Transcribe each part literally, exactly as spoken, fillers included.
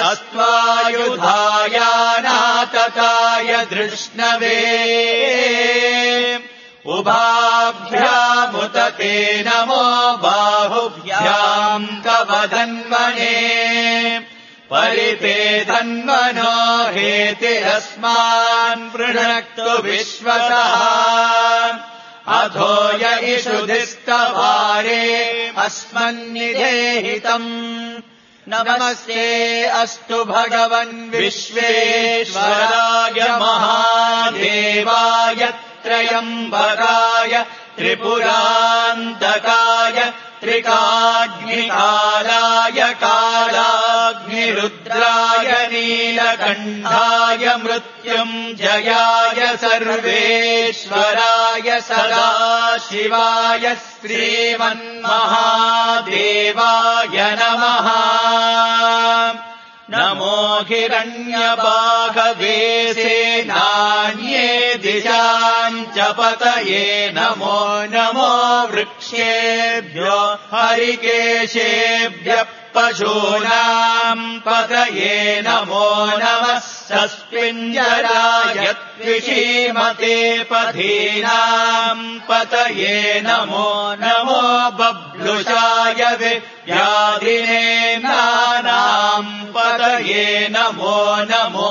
अस्त्वायुधायानातकाय धृष्णवे उभाभ्यामुत ते नमो बाहुभ्याम् कवधन्वने परिते धन्वनो हेतिरस्मान् वृणक्तु विश्वतः अधो य इषुधिस्तवारे अस्मन्निधेहितम् नमस्ते अस्तु भगवन् विश्वेश्वराय महादेवाय त्रयम्बकाय त्रिपुरान्तकाय त्रिकाग्निकालाय कालाग्निरुद्राय नीलकण्ठाय मृत्युञ्जयाय सर्वेश्वराय सदाशिवाय श्रीमन्महादेवाय नमः। नमो हिरण्यबाहवे सेनान्ये दिशाम् च पतये नमो नमो वृक्षेभ्यो हरिकेशेभ्यः पशूनाम् पतये नमो नमः सस्पिञ्जराय त्विषीमते पथीनाम् पतये नमो नमो बभ्लुषाय व्याधिने नानाम् पतये नमो नमो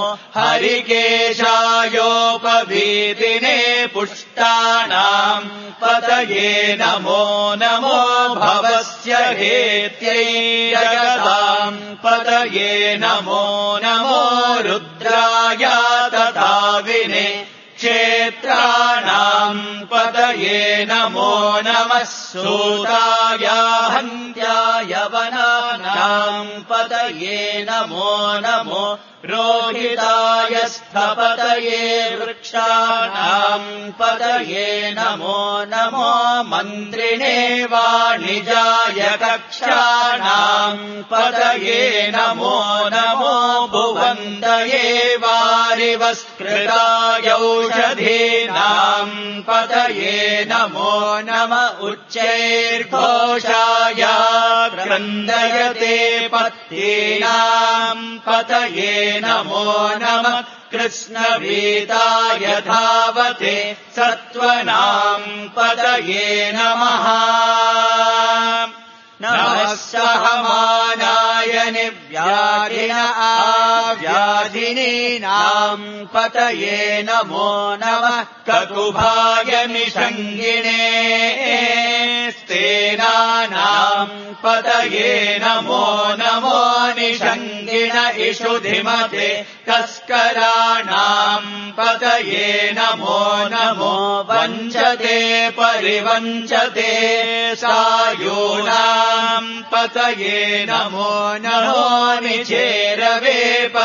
हरिकेशायोपवीतिने पुष्टानाम् पतये नमो नमो भवस्य हेत्यै जगताम् पतये नमो नमो रुद्राय तथा विने क्षेत्राणाम् पतये नमो नमः सूताय हन्त्याय वनानाम् पतये नमो नमो रोहिताय स्थपतये वृक्षाणाम् पतये नमो नमो मन्त्रिणे वाणिजाय कक्षाणाम् पतये नमो नमो भुवन्तये वारिवस्कृताय औषधीनाम् पतये नमो नम उच्चैर्घोषाय क्रन्दयते पत्नीनाम् पतये नमो नमः कृष्णवीताय धावते सत्त्वनाम् पतये नमः। नमः सहमानाय निव्याधिन आव्याधिनीनाम् पतये नमो नमः ककुभाय निषङ्गिणे स्तेनानाम् पतये नमो नमो निषङ्गिण इषुधिमते तस्कराणाम् पतये नमो नमो वञ्चते परिवञ्चते सायूनाम् पतये नमो नमो निचेरवे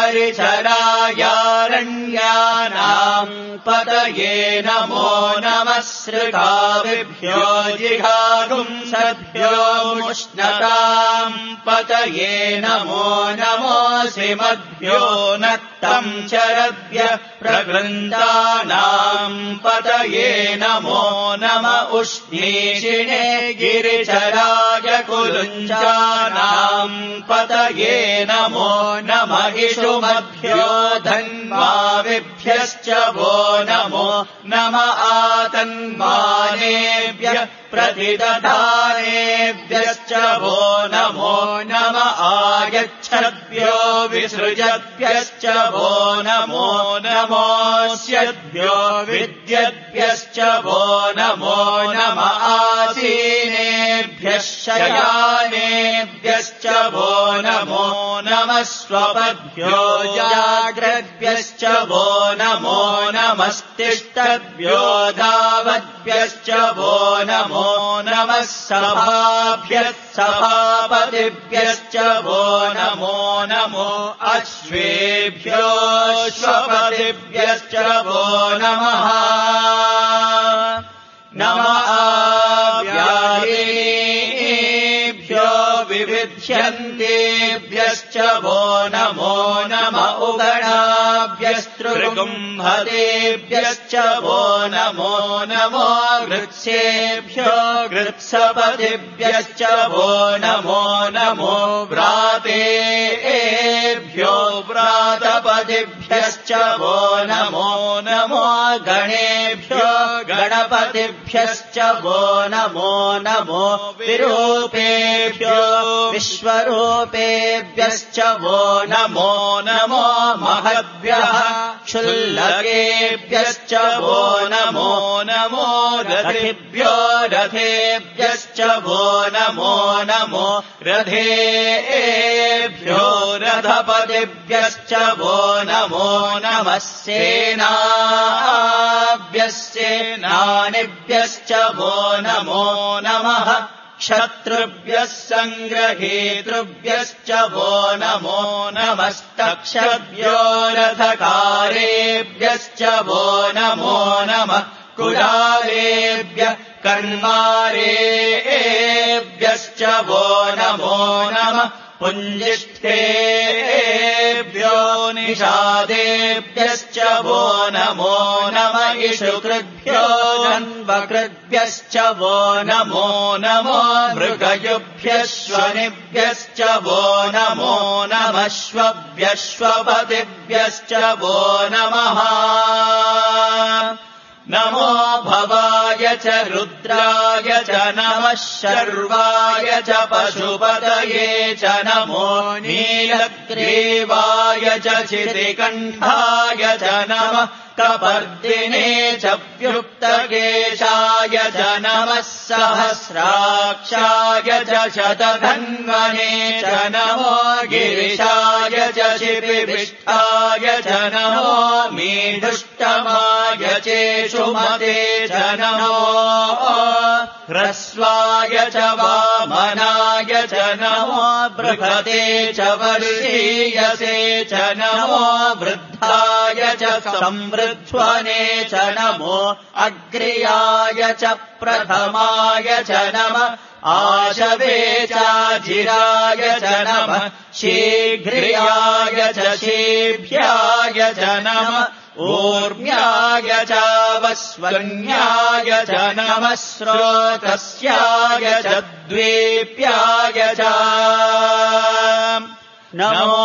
परिचरायारण्यानाम् पतये नमो नमः सृगाविभ्यो जिघागुंसभ्यो मुष्णताम् पतये नमो नमो सिमद्भ्यो नक्तम् चरभ्य प्रगृन्दानाम् पतये नमो नम उष्णीषिणे गिरिचराय कुलुञ्जानाम् पतये नमो नम इषुमभ्यो धन्वाविभ्यश्च वो नमो नम आतन्वानेभ्यः प्रतिदधानेभ्यश्च वो नमो नम आयच्छद्भ्यो विसृजद्भ्यश्च वो नमो नमोऽस्यद्भ्यो विद्यद्भ्यश्च वो नमो नम आसीनेभ्यः शयानेभ्यश्च वो नमो नमः स्वपद्भ्यो जाग्रद्भ्यश्च वो नमो नमस्तिष्ठद्भ्यो धावद्भ्यश्च वो नमो नमः सभाभ्यः सभापतिभ्यश्च वो नमो नमो अश्वेभ्यो श्वपतिभ्यश्च वो नमः नम आव्याधीभ्यो विविध्यन्तेभ्यश्च वो नमो नम उगणाभ्यस्त्रुगुम्भतेभ्यश्च वो नमो नमो गृत्सेभ्यो गृत्सपतिभ्यश्च वो नमो नमो व्रातेभ्यो व्रातपतिभ्यश्च वो नमो नमो गणेभ्यो गणपतिभ्यश्च वो नमो नमो विरूपेभ्यो विश्वरूपेभ्यश्च वो नमो नमो महद्भ्यः क्षुल्लकेभ्यश्च वो नमो नमो रथेभ्यो रथेभ्यश्च वो नमो नमो रथेभ्यो रथपतिभ्यश्च वो नमो नमः सेनाभ्यश्चेनानिभ्यश्च वो नमो नमः क्षत्रुभ्यः सङ्ग्रहेतृभ्यश्च वो नमो नमस्तक्षभ्यो रथकारेभ्यश्च वो नमो नमः कुलालेभ्यः कर्मारेभ्यश्च वो नमो नमः पुञ्जिष्ठेभ्यो निषादेभ्यश्च वो नमो नमः इषुकृभ्यो जन्वकृभ्यश्च वो नमो नमो मृगयुभ्यश्वनिभ्यश्च वो नमो नमः श्वभ्यश्वपतिभ्यश्च वो नमः नमो भवाय च रुद्राय च नमः शर्वाय च पशुपतये च नमो नीलग्रीवाय च चितिकण्ठाय च नमः कपर्दिने च व्युक्तकेशाय च नमः सहस्राक्षाय च शतधन्वने च नमो गिरिशाय च शिपिविष्ठाय च नमो मीढुष्टमाय चेषुमते च नमो ह्रस्वाय च वामनाय च नमो बृहते च वर्षीयसे च नमो वृद्धाय च संवृध्वने च नमो अग्र्याय च प्रथमाय च नमः आशवे चाजिराय च नमः शीघ्रियाय च शीभ्याय च नमः ऊर्म्याय चावस्वन्याय च नमः स्रोतस्याय च द्वीप्याय च नमो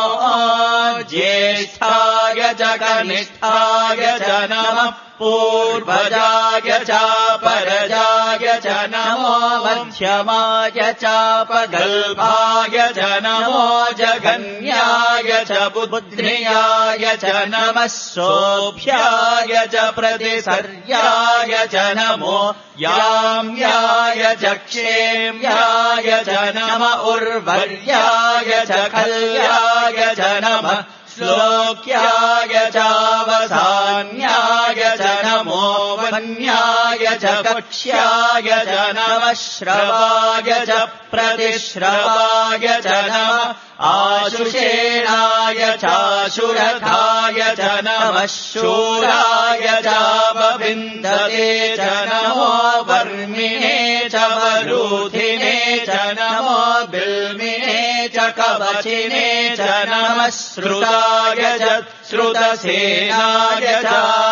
ज्येष्ठाय च कनिष्ठाय च नमः पूर्वजाय चापरजाय च नमो मध्यमाय चापगल्भाय च नमो जगन्याय च बुद्ध्याय च नमः सोऽभ्याय च प्रतिसर्याय च नमो याम्याय च क्षेम्याय च नम उर्वर्याय च खल्याय च नमः श्लोक्याय चावसान्याय च नमो वन्याय च कक्ष्याय च नमः श्रवाय च प्रतिश्रवाय च नमः आशुषेणाय चाशुरथाय च नमः शूराय चावविन्दते च नमो वर्मिणे च वरूधिने च नमो बिल्मिने च कवचिने च नमः श्रुताय च श्रुतसेनाय च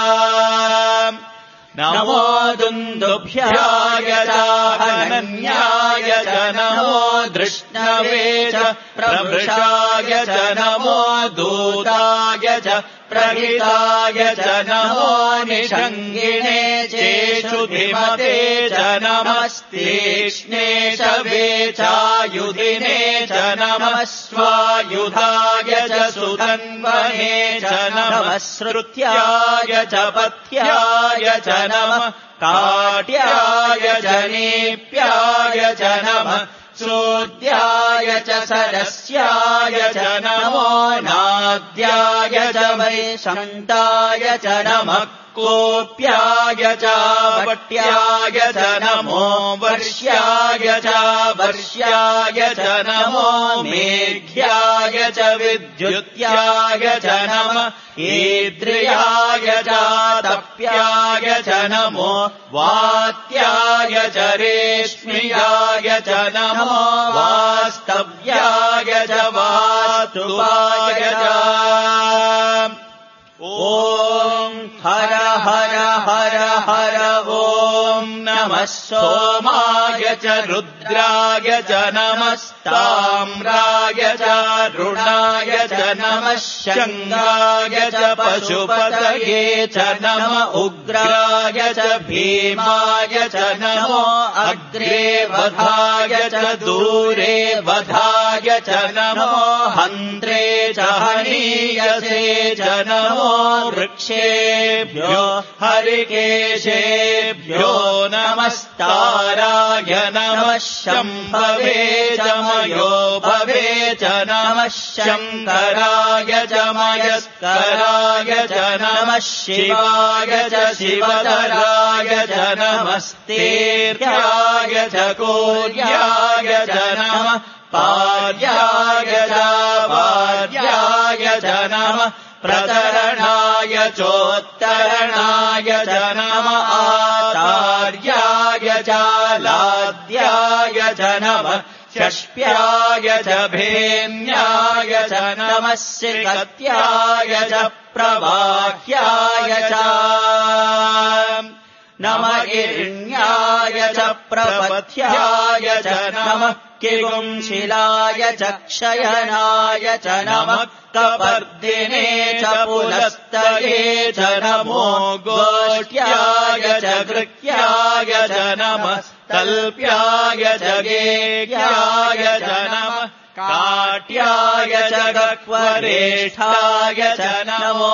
नमो दुन्दुभ्याय चाहनन्याय च नमो धृष्णवे च प्रभृशाय च नमो दूताय च प्रहिताय च नमो निषङ्गिणे चेषुधिमते च नमस्तीक्ष्णे शवे चायुधिने च नमः स्वायुधाय च सुधन्वने च नमः श्रुत्याय च पथ्याय च नमः काट्याय च नीप्याय च नमः चोद्याय च सरस्याय च नमो नाद्याय च वैशन्ताय च नमः कोप्याय च वट्याय च नमो वर्ष्याय च वर्ष्याय च नमो मेघ्याय च विद्युत्याय च नमः ईद्रियाय च तप्याय च नमो वात्याय च रेश्म्याय च नमो वास्तव्याय च वास्तुवाय च ॐ हर हर हर हर ॐ नमः सोमाय च रुद्राय च नमस्ताम्राय च रुणाय च नमः शङ्गाय च पशुपतये च नम उग्राय च भीमाय च नमो अग्रे वधाय च दूरे वधाय च नमो हन्त्रे च हनीयसे च नमो वृक्षेभ्यो हरिकेशेभ्यो नमस्ताराय नमः शम्भवे च मयो भवे च नमः शङ्कराय च मयस्कराय च नमः शिवाय च शिवतराय च नमस्तेर्याय च कोर्याय च नमः पार्याय च वार्याय च नमः प्रतरणाय चोत्तरणाय च नमः आचार्याय च लाद्याय च नमः षष्ट्याय च भेन्याय च नमः श्रीकत्याय च प्रवाह्याय च नमः हिरण्याय च प्रपथ्याय च नमः किगुंशिलाय च क्षयनाय च नमः कपर्दिने च पुलस्तये च नमो गोष्ट्याय च गृह्याय च नमः तल्प्याय च गेह्याय च नमः काट्याय च गह्वरेष्ठाय च नमो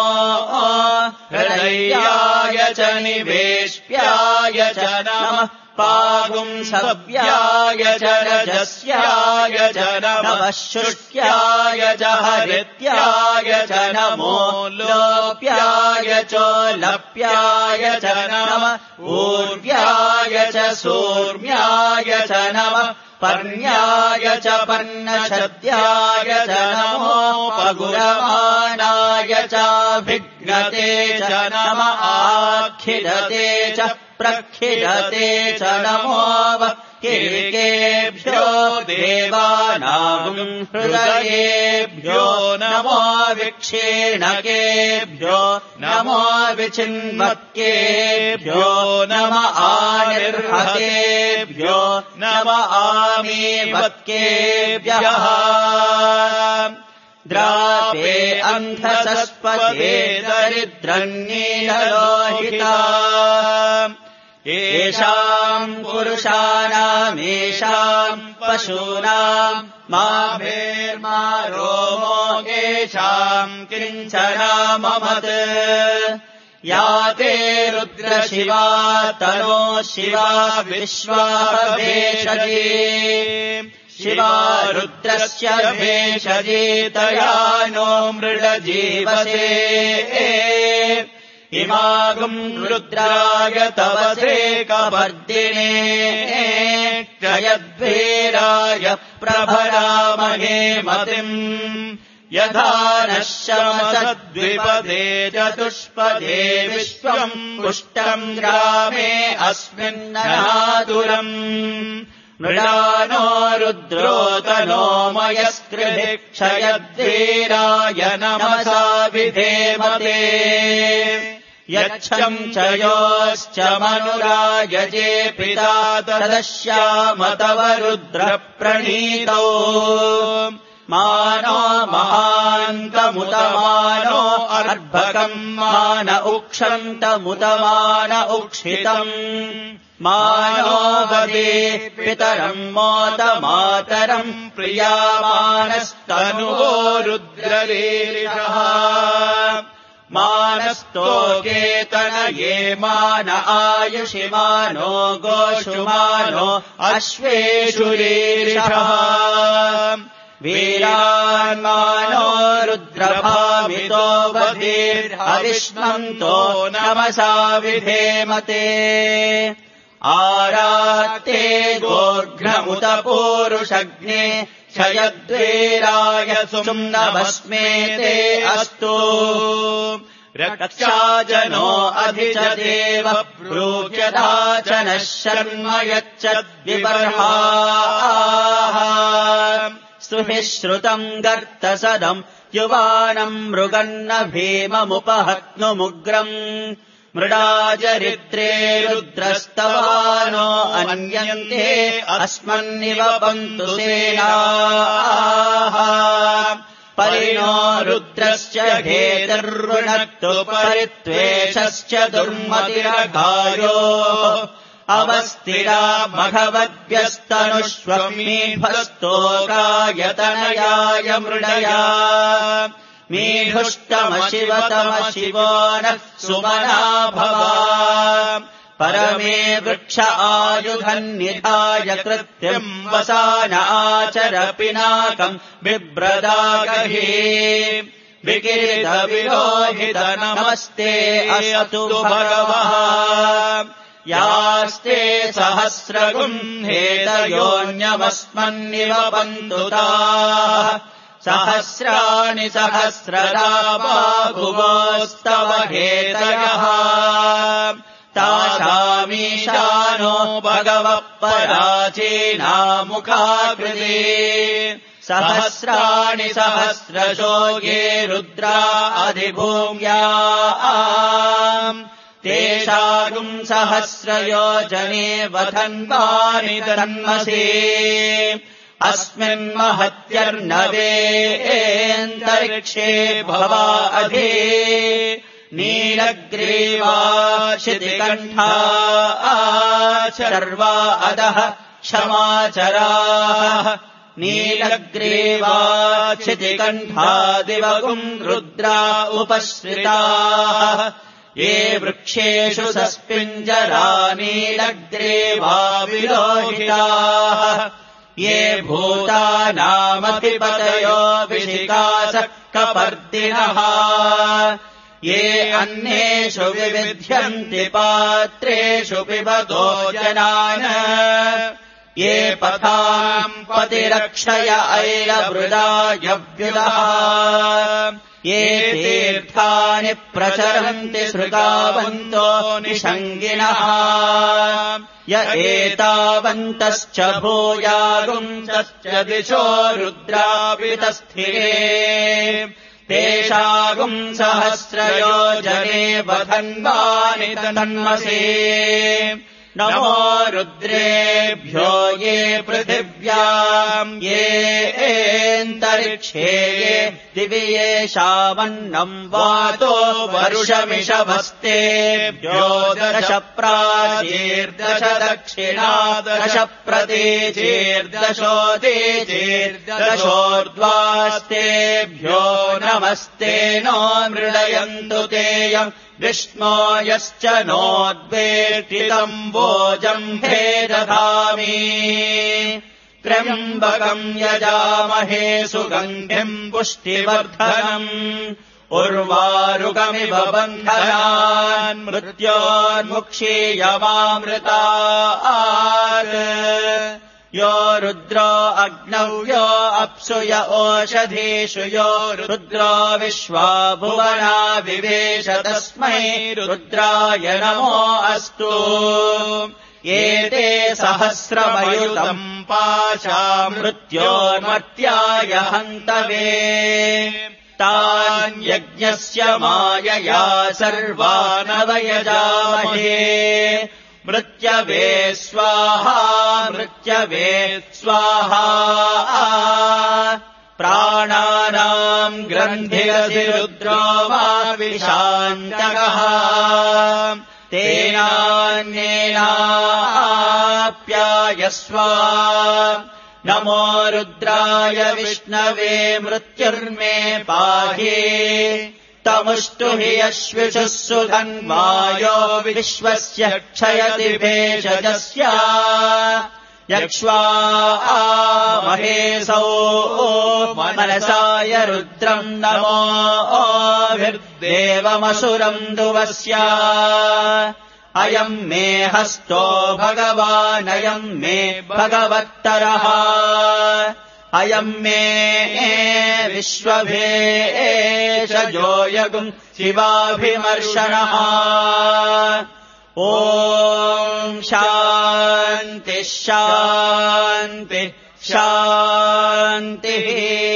हृदयाय च निवेश्याय च नमः पागुंसव्याय च रजस्याय च नमः शुष्क्याय च हरित्याय च नमो लोप्याय च लप्याय च नमः ऊर्व्याय च सूर्म्याय च नमः पर्ण्याय च पर्णशद्याय च नमो पगुरमानाय च विघ्नते च नमः आखिदते च प्रखिदते च नमो वक्किरिकेभ्यो देवानां हृदयेभ्यो नमो विक्षीणकेभ्यो नमो विचिन्वत्केभ्यो नमः आनिर्हतेभ्यो नमः आमीवत्केभ्यः द्रापे अन्धसस्पते दरिद्रन्नीललोहिता येषाम् पुरुषाणामेषाम् पशूनाम् मा भेर्मा रोमो येषाम् किञ्चनाममत् या ते रुद्रशिवा तनो शिवा विश्वा भेषजे शिवा रुद्रस्य भेषजे तया नो मृडजीवसे इमागुम् रुद्राय तवसे कपर्दिने क्षयद्वीराय प्रभरामहे मतिम् यथा नः शमसद्विपदे चतुष्पदे विश्वम् पुष्टम् ग्रामे अस्मिन्ननातुरम् मृडानो रुद्रोतनो मयस्कृधि क्षयद्वीराय नमसा विधेमते यच्छम् च योश्च मनुरायजे पिता तदश्याम तव रुद्रप्रणीतौ मानो महान्तमुतमानो अर्भकम् मान उक्षन्तमुतमान उक्षितम् मानो वदे पितरम् मोत मातरम् प्रियामानस्तनुवो रुद्ररीरिषः मानस्तोकेतनये मान आयुषि मानो गोषु मानो अश्वेषु रीरिषः वीरान्मानो रुद्रभामितो वधीर्हविष्मन्तो नमसा विधेमते आरात्ते गोघ्नमुत पूरुषग्ने क्षयद्वीराय सुम्नभस्मेते अस्तु रक्षाजनो अधि च देव प्रोच्यता च नः शर्म यच्चद्विबर्हाः स्तुभिः श्रुतम् गर्तसदम् युवानम् मृगन्न भीममुपहत्नुमुग्रम् मृडाचरित्रे रुद्रस्तवानो अन्यन्ते अस्मन्निव पन्तु सेनाः परिणो रुद्रस्य हेतुर्वृणक्तु परित्वेषश्च दुर्मतिरघायो अवस्थिरा मघवद्भ्यस्तनुष्वमीभस्तोकायतनयाय मृडया मीढुष्टमशिवतमशिवो नः सुमना भवा परमे वृक्ष आयुधन्निधाय कृत्यम् वसान आचर पिनाकम् बिभ्रदागहि विकिरित विरोहित नमस्ते अस्तु भगवः यास्ते सहस्रगुह्नेतयोऽन्यवस्मन्निव बन्धुताः सहस्राणि सहस्रदा बाहुवोस्तव हेतयः तासामीशानो भगवः पराचीनामुखाकृते सहस्राणि सहस्रशोगे रुद्रा अधिभूम्या तेषागुम् सहस्रयोजने वधन्वानि तन्मसे अस्मिन्महत्यर्नवेऽन्तरिक्षे भवा अधि नीलग्रीवा क्षितिकण्ठा शर्वा अधः क्षमाचराः नीलग्रीवा क्षितिकण्ठा दिवगुम् रुद्रा उपश्रिताः ये वृक्षेषु सस्पिञ्जरा नीलग्रीवा विलोहिताः ये भूतानामधिपतयो विशिकासः कपर्दिनः ये अन्येषु विविध्यन्ति पात्रेषु पिबतो जनान् ये पथाम् पतिरक्षय ऐरवृदायव्युदः ये तीर्थानि प्रचरन्ति श्रुतावन्तो निषङ्गिनः य एतावन्तश्च भूयागुंसश्च दिशो रुद्रावितस्थिरे तेषागुम् सहस्रयोजने वधन्वानि तन्मसे नमो रुद्रेभ्यो ये पृथिव्याम् ये एन्तरिक्षे ये दिवि येषामन्नम् वातो वरुषमिषभस्तेभ्यो दश प्राचीर्दश दक्षिणा दश प्रतीचीर्दशोदीचीर्दशोर्ध्वास्तेभ्यो नमस्ते नो मृडयन्तु तेयम् विष्णो यश्च नोद्वेष्टितम् वोजम्भे दधामि त्र्यम्बकम् यजामहे सुगन्धिम् पुष्टिवर्धनम् उर्वारुकमिव बन्धनान् मृत्योन्मुक्षीयमामृतात् यो रुद्रो अग्नौ यो अप्सु य ओषधीषु यो रुद्रो विश्वा भुवना विवेश तस्मै रुद्राय नमो अस्तु एते सहस्रमयुतम् पाशा मृत्योर्मर्त्याय हन्तवे तान् यज्ञस्य मायया सर्वानवयजामहे मृत्यवे स्वाहा मृत्यवे स्वाहा प्राणानाम् ग्रन्थिरधिरुद्रो मा विशान्तकः तेनान्येनाप्यायस्व नमो रुद्राय विष्णवे मृत्युर्मे पाहि तमुष्टु हि यश्विषुः सुधन्वायो विश्वस्य क्षयति भेषजस्य यक्ष्वा महेशौ मनसाय रुद्रम् नमोभिर्देवमसुरम् दुवस्य अयम् मे हस्तो भगवानयम् मे भगवत्तरः अयम् मे विश्वभेषजो यगुम् शिवाभिमर्शनः ॐ शान्तिः शान्तिः शान्तिः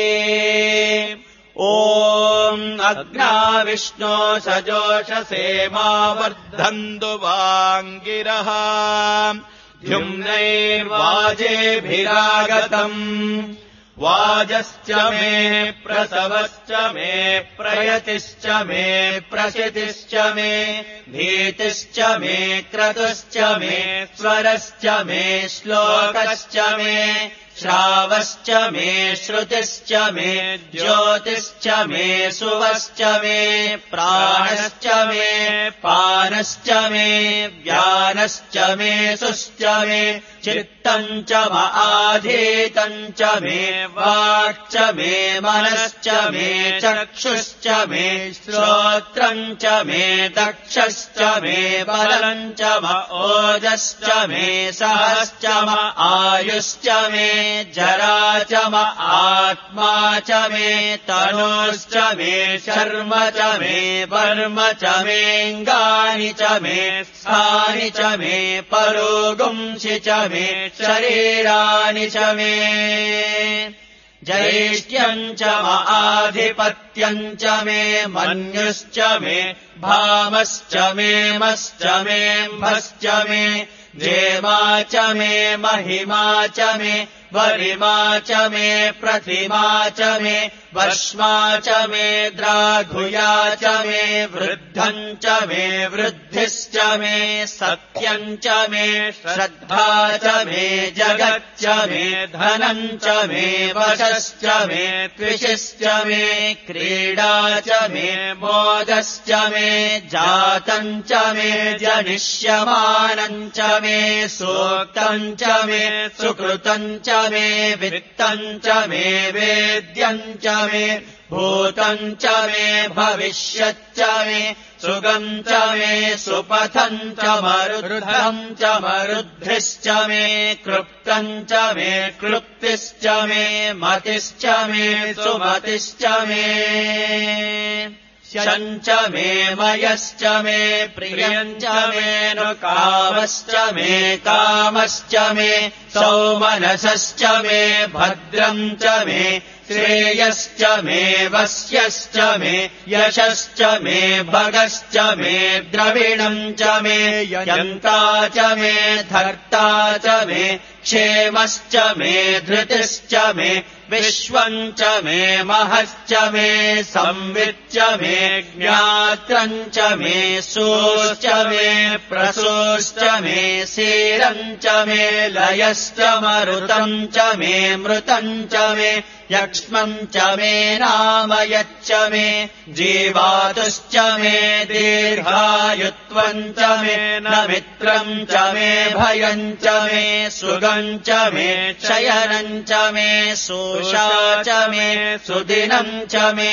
ॐ अग्ना विष्णो सजोषसे मा वर्धन्तु वाङ्गिरः द्युम्नैर्वाजेभिरागतम् वाजश्च मे प्रसवश्च मे प्रयतिश्च मे प्रसितिश्च मे भीतिश्च मे क्रतुश्च मे स्वरश्च मे श्लोकश्च मे श्रावश्च मे श्रुतिश्च मे ज्योतिश्च मे सुवश्च मे प्राणश्च मे पानश्च मे व्यानश्च मे सुश्च मे चित्तम् च म आधीतम् च मे वाक्च मे मनश्च मे चक्षुश्च मे श्रोत्रम् च मे दक्षश्च मे बलम् च म ओजश्च मे सहश्च म आयुश्च मे जरा च म आत्मा च मे तनोश्च मे शर्म च मे वर्म च मेऽङ्गानि च मे स्थानि च मे परोगुंसि च मे शरीराणि च मे जैष्ठ्यम् च म आधिपत्यम् च मे मन्युश्च मे भामश्च मे मश्च मेऽम्भश्च मे जेमा च मे महिमा च मे वरिमा च मे प्रतिमा च मे वश्मा च मे द्राघुया च मे वृद्धम् च मे वृद्धिश्च मे सत्यम् च मे श्रद्धा च मे जगच्च मे धनम् च मे वशश्च मे त्विषिश्च मे क्रीडा च मे मोदश्च मे जातम् च मे जनिष्यमानम् च मे सूक्तम् च मे सुकृतम् च मे वित्तम् च मे वेद्यम् च मे भूतम् च मे भविष्यच्च मे सुगम् च मे सुपथम् च मरुद्धम् च मरुद्धिश्च मे क्लृप्तम् च मे क्लृप्तिश्च मे मतिश्च मे सुमतिश्च मे शम् च मे मयश्च मे प्रियम् च मे नुकामश्च मे कामश्च मे सौमनसश्च मे भद्रम् च मे श्रेयश्च मे वस्यश्च मे यशश्च मे भगश्च मे द्रविणम् च मे यन्ता च मे धर्ता च मे क्षेमश्च मे धृतिश्च मे विश्वम् च मे महश्च मे संविच्च मे ज्ञात्रम् च मे सोश्च मे प्रसोश्च मे सीरम् च मे लयश्च मरुतम् च मे मृतम् च मे यक्ष्मम् च मे नामयच्च मे जीवातुश्च मे दीर्घायुत्वम् च मे न मित्रम् च मे भयम् च मे सुगम् च मे शयनम् च मे सोषा च मे सुदिनम् च मे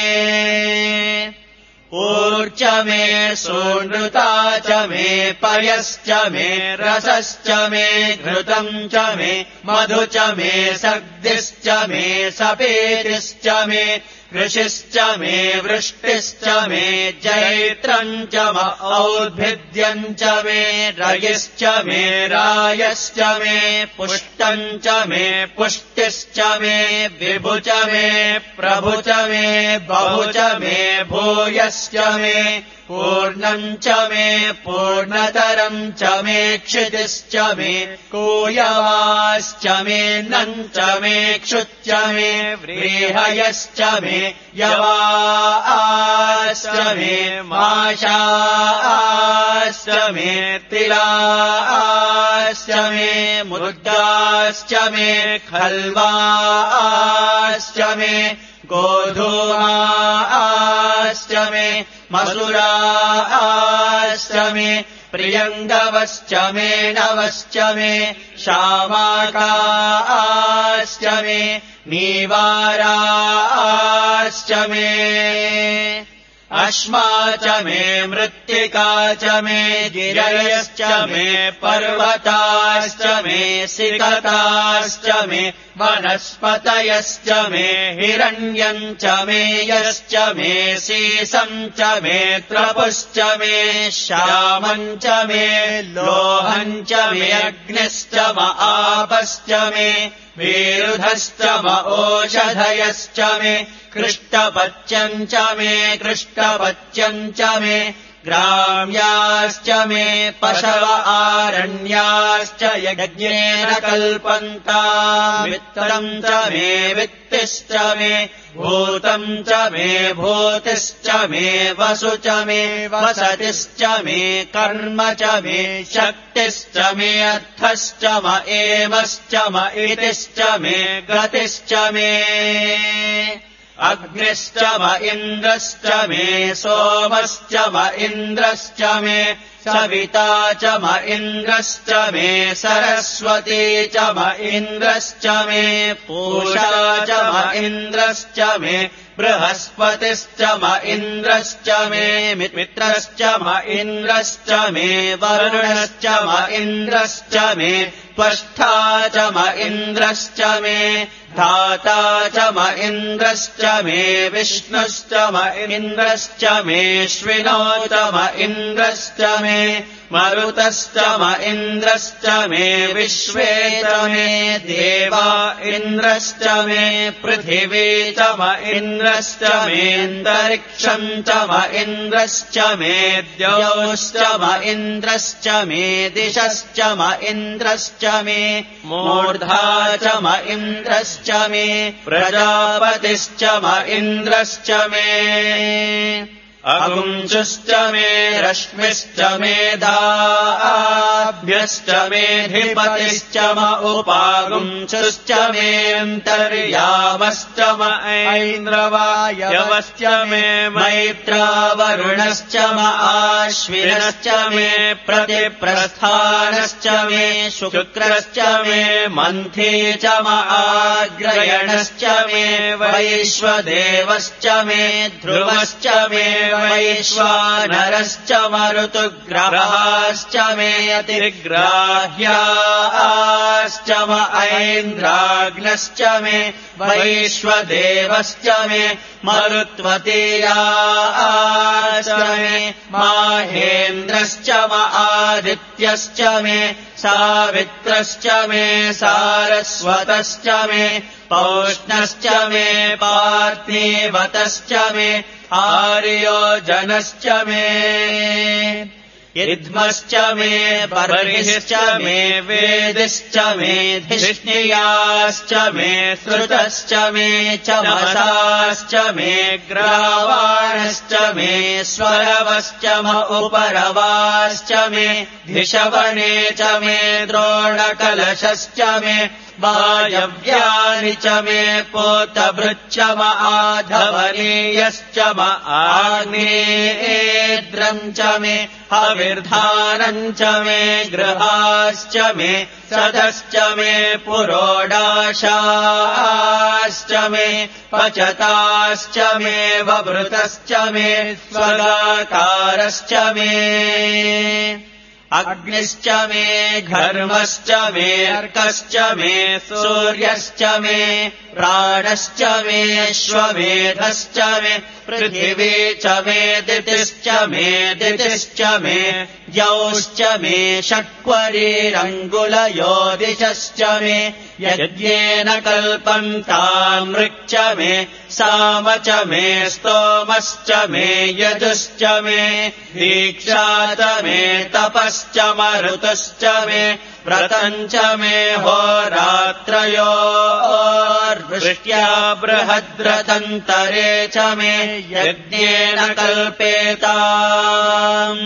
ऊर्च मे सोनृता च मे पयश्च मे रसश्च मे घृतम् च मे मधु च मे सग्धिश्च मे सपेतिश्च मे कृषिश्च मे वृष्टिश्च मे जैत्रम् च म औद्भिद्यम् च मे रयिश्च मे रायश्च मे पुष्टम् च मे पुष्टिश्च मे विभु च मे प्रभु च मे बहु च मे भूयश्च मे पूर्णम् च मे पूर्णतरम् च मे क्षितिश्च मे कूयवाश्च मे नम् च मे क्षुच्च मे व्रीहयश्च मे यवाश्च मे माशाश्च मे तिलाश्च मे मुद्गाश्च मे खल्वाश्च मे गोधूमाश्च मे मसुराश्च मे प्रियङ्गवश्च मे नवश्च मे शामाकाश्च मे नीवाराश्च मे अश्मा च मे मृत्तिका च मे गिरयश्च मे पर्वताश्च मे सिकताश्च मे वनस्पतयश्च मे हिरण्यम् च मे यश्च मे सीसम् च मे त्रपुश्च मे श्यामम् च मे लोहम् च मे अग्निश्च म आपश्च मे विरुधश्च म ओषधयश्च मे कृष्टपच्यम् च मे कृष्टपच्यम् च मे ग्राम्याश्च मे पशव आरण्याश्च यज्ञेन कल्पन्ता मित्रम् च मे वित्तिश्च मे भूतम् च मे भूतिश्च मे वसु च मे वसतिश्च मे कर्म च मे शक्तिश्च मे अर्थश्च म एमश्च म इतिश्च मे गतिश्च मे अग्निश्च म इन्द्रश्च मे सोमश्च म इन्द्रश्च मे सविता च म इन्द्रश्च मे सरस्वती च म इन्द्रश्च मे पूषा च म इन्द्रश्च मे बृहस्पतिश्च म इन्द्रश्च मे मित्रश्च म इन्द्रश्च मे वरुणश्च म इन्द्रश्च मे त्वष्टा च म इन्द्रश्च मे धाता च म इन्द्रश्च मे विष्णुश्च म इन्द्रश्च मे श्विनो च म इन्द्रश्च मे मरुतश्च म इन्द्रश्च मे विश्वे च मे देवा इन्द्रश्च मे पृथिवी च म इन्द्रश्च मेऽन्तरिक्षम् च म इन्द्रश्च मे द्यौश्च म इन्द्रश्च मे दिशश्च म इन्द्रश्च मे मूर्धा च म इन्द्रश्च मे प्रजापतिश्च म इन्द्रश्च मे अगुंसुश्च मे रश्मिश्च मेधाभ्यश्च मेऽधिपतिश्च म उपागुंसुश्च मेऽन्तर्यामश्च म ऐन्द्रवायवश्च मे मैत्रावरुणश्च म आश्विनश्च मे प्रतिप्रस्थानश्च मे शुक्रश्च मे मन्थे च म आग्रयणश्च मे वैश्वदेवश्च मे ध्रुवश्च मे वैश्वानरश्च मरुतुग्राहाश्च मे अतिग्राह्याश्च म ऐन्द्राग्नश्च मे वैश्वदेवश्च मे मरुत्वतीयाश्च मे माहेन्द्रश्च म आदित्यश्च मे सावित्रश्च मे सारस्वतश्च मे पौष्णश्च मे पार्थिवतश्च मे आर्योजनश्च मे इद्मश्च मे बर्हिश्च मे वेदिश्च मे धिष्णियाश्च मे श्रुतश्च मे चमसाश्च मे ग्रावाणश्च मे स्वरवश्च म उपरवाश्च मे धिषवने च मे द्रोणकलशश्च मे वायव्यानि च मे पोतभृच्च म आधवनीयश्च म आग्नेयेद्रम् च मे हविर्धानम् च मे गृहाश्च मे सदश्च मे पुरोडाशाश्च मे पचताश्च मे वभृतश्च मे स्वगाकारश्च मे अग्निश्च मे घर्मश्च मे अर्कश्च मे सूर्यश्च मे प्राणश्च मे श्वमेधश्च मे पृथिवी च मे दितिश्च मे दितिश्च मे द्यौश्च मे षट्क्वरीरङ्गुलयोदिशश्च मे यज्ञेन कल्पन्तामृक् च मे साम च मे स्तोमश्च मे यजुश्च मे दीक्षा च मे तपश्च मरुतश्च मे व्रतम् च मे होरात्रयोर्वृष्ट्या बृहद्रतन्तरे च मे यज्ञेन कल्पेताम्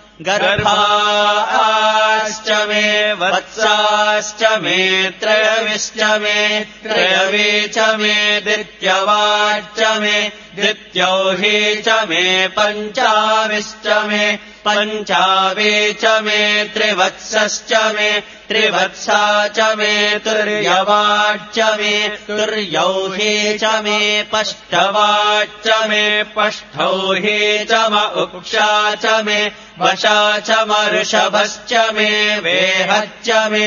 गर्भाश्च मे वत्साश्च मे त्रयविश्च मे त्रयवी च मे दित्यवाच्च मे दित्यौही च मे पञ्चाविश्च मे पञ्चावी च मे त्रिवत्सश्च मे त्रिवत्सा च मे तुर्यवाच्च मे तुर्यौही च मे पष्टवाच्च मे पष्ठौही च म उक्षा च मे वशा च मऋषभश्च मे वेहच्च मे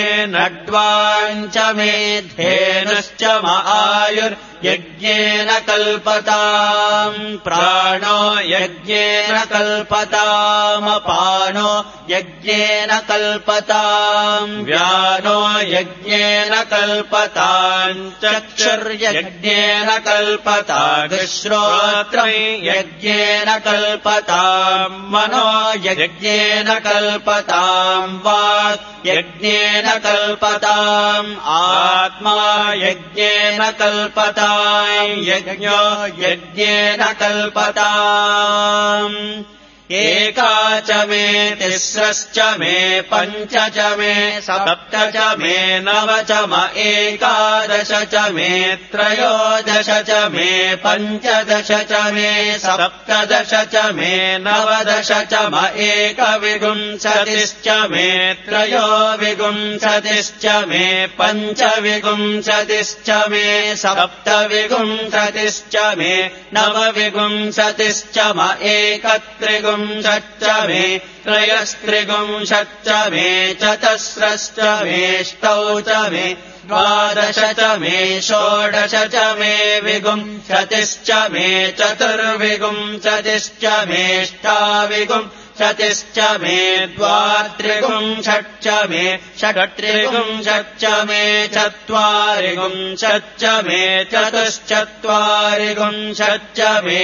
नड्वाञ्च मे धेनुश्च म आयुर्यज्ञेन कल्पता प्राणो यज्ञेन कल्पतामपानो यज्ञेन कल्पताम् व्यानो यज्ञेन कल्पताम् चक्षुर्यज्ञेन कल्पताम् श्रोत्रम् यज्ञेन कल्पताम् मनो यज्ञेन कल्पताम् वाक् यज्ञेन कल्पताम् आत्मा यज्ञेन कल्पताम् यज्ञो यज्ञेन कल्पताम् एका च मे तिस्रश्च मे पञ्च च मे सप्त च मे नव च म एकादश च मे त्रयोदश च मे पञ्चदश च मे सप्तदश च मे नवदश च म एकविंशतिश्च मे त्रयोविंशतिश्च मे पञ्चविंशतिश्च मे सप्तविंशतिश्च मे नवविंशतिश्च म एकत्रिगुं षट्च मे त्रयस्त्रिगुंशच्च मे चतस्रश्च मेष्टौ च मे द्वादश च मे षोडश च मे विगुंशतिश्च मे चतुर्विगुंशतिश्च मेष्टाविगुंशतिश्च मे द्वात्रिगुंशच्च मे षट्त्रिगुंशच्च मे चत्वारिगुंशच्च मे चतुश्चत्वारिगुंशच्च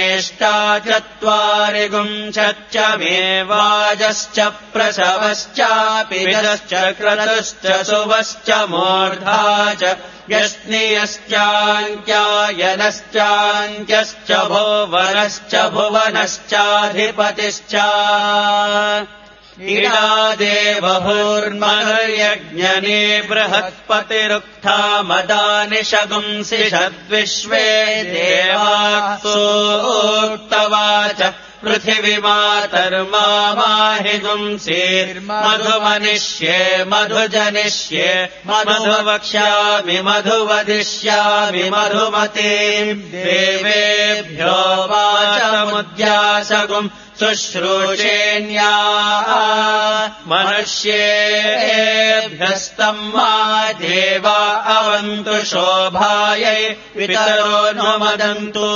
मेष्टाचत्वारिगुंशच्च मे वाजश्च प्रसवश्चापिजश्च क्रतुश्च सुवश्च मूर्धा च यस्नियश्चान्त्यायनश्चान्त्यश्च भुवनश्च भुवनश्चाधिपतिश्च इडादेवहुर्मनुर्यज्ञने बृहस्पतिरुक्था मदानि शगुंसि षद्विश्वे देवाक्तोक्तवाच पृथिवीमातर्मामाहिगुंसेर्मधुमनिष्ये मधुजनिष्ये मधुवक्ष्यामि मधुवदिष्यामि मधुमतीम् देवेभ्यो वाचमुद्यासगुम् शुश्रूषेण्या मनुष्येभ्यस्तम् मा देवा अवन्तु शोभायै पितरो नुमदन्तु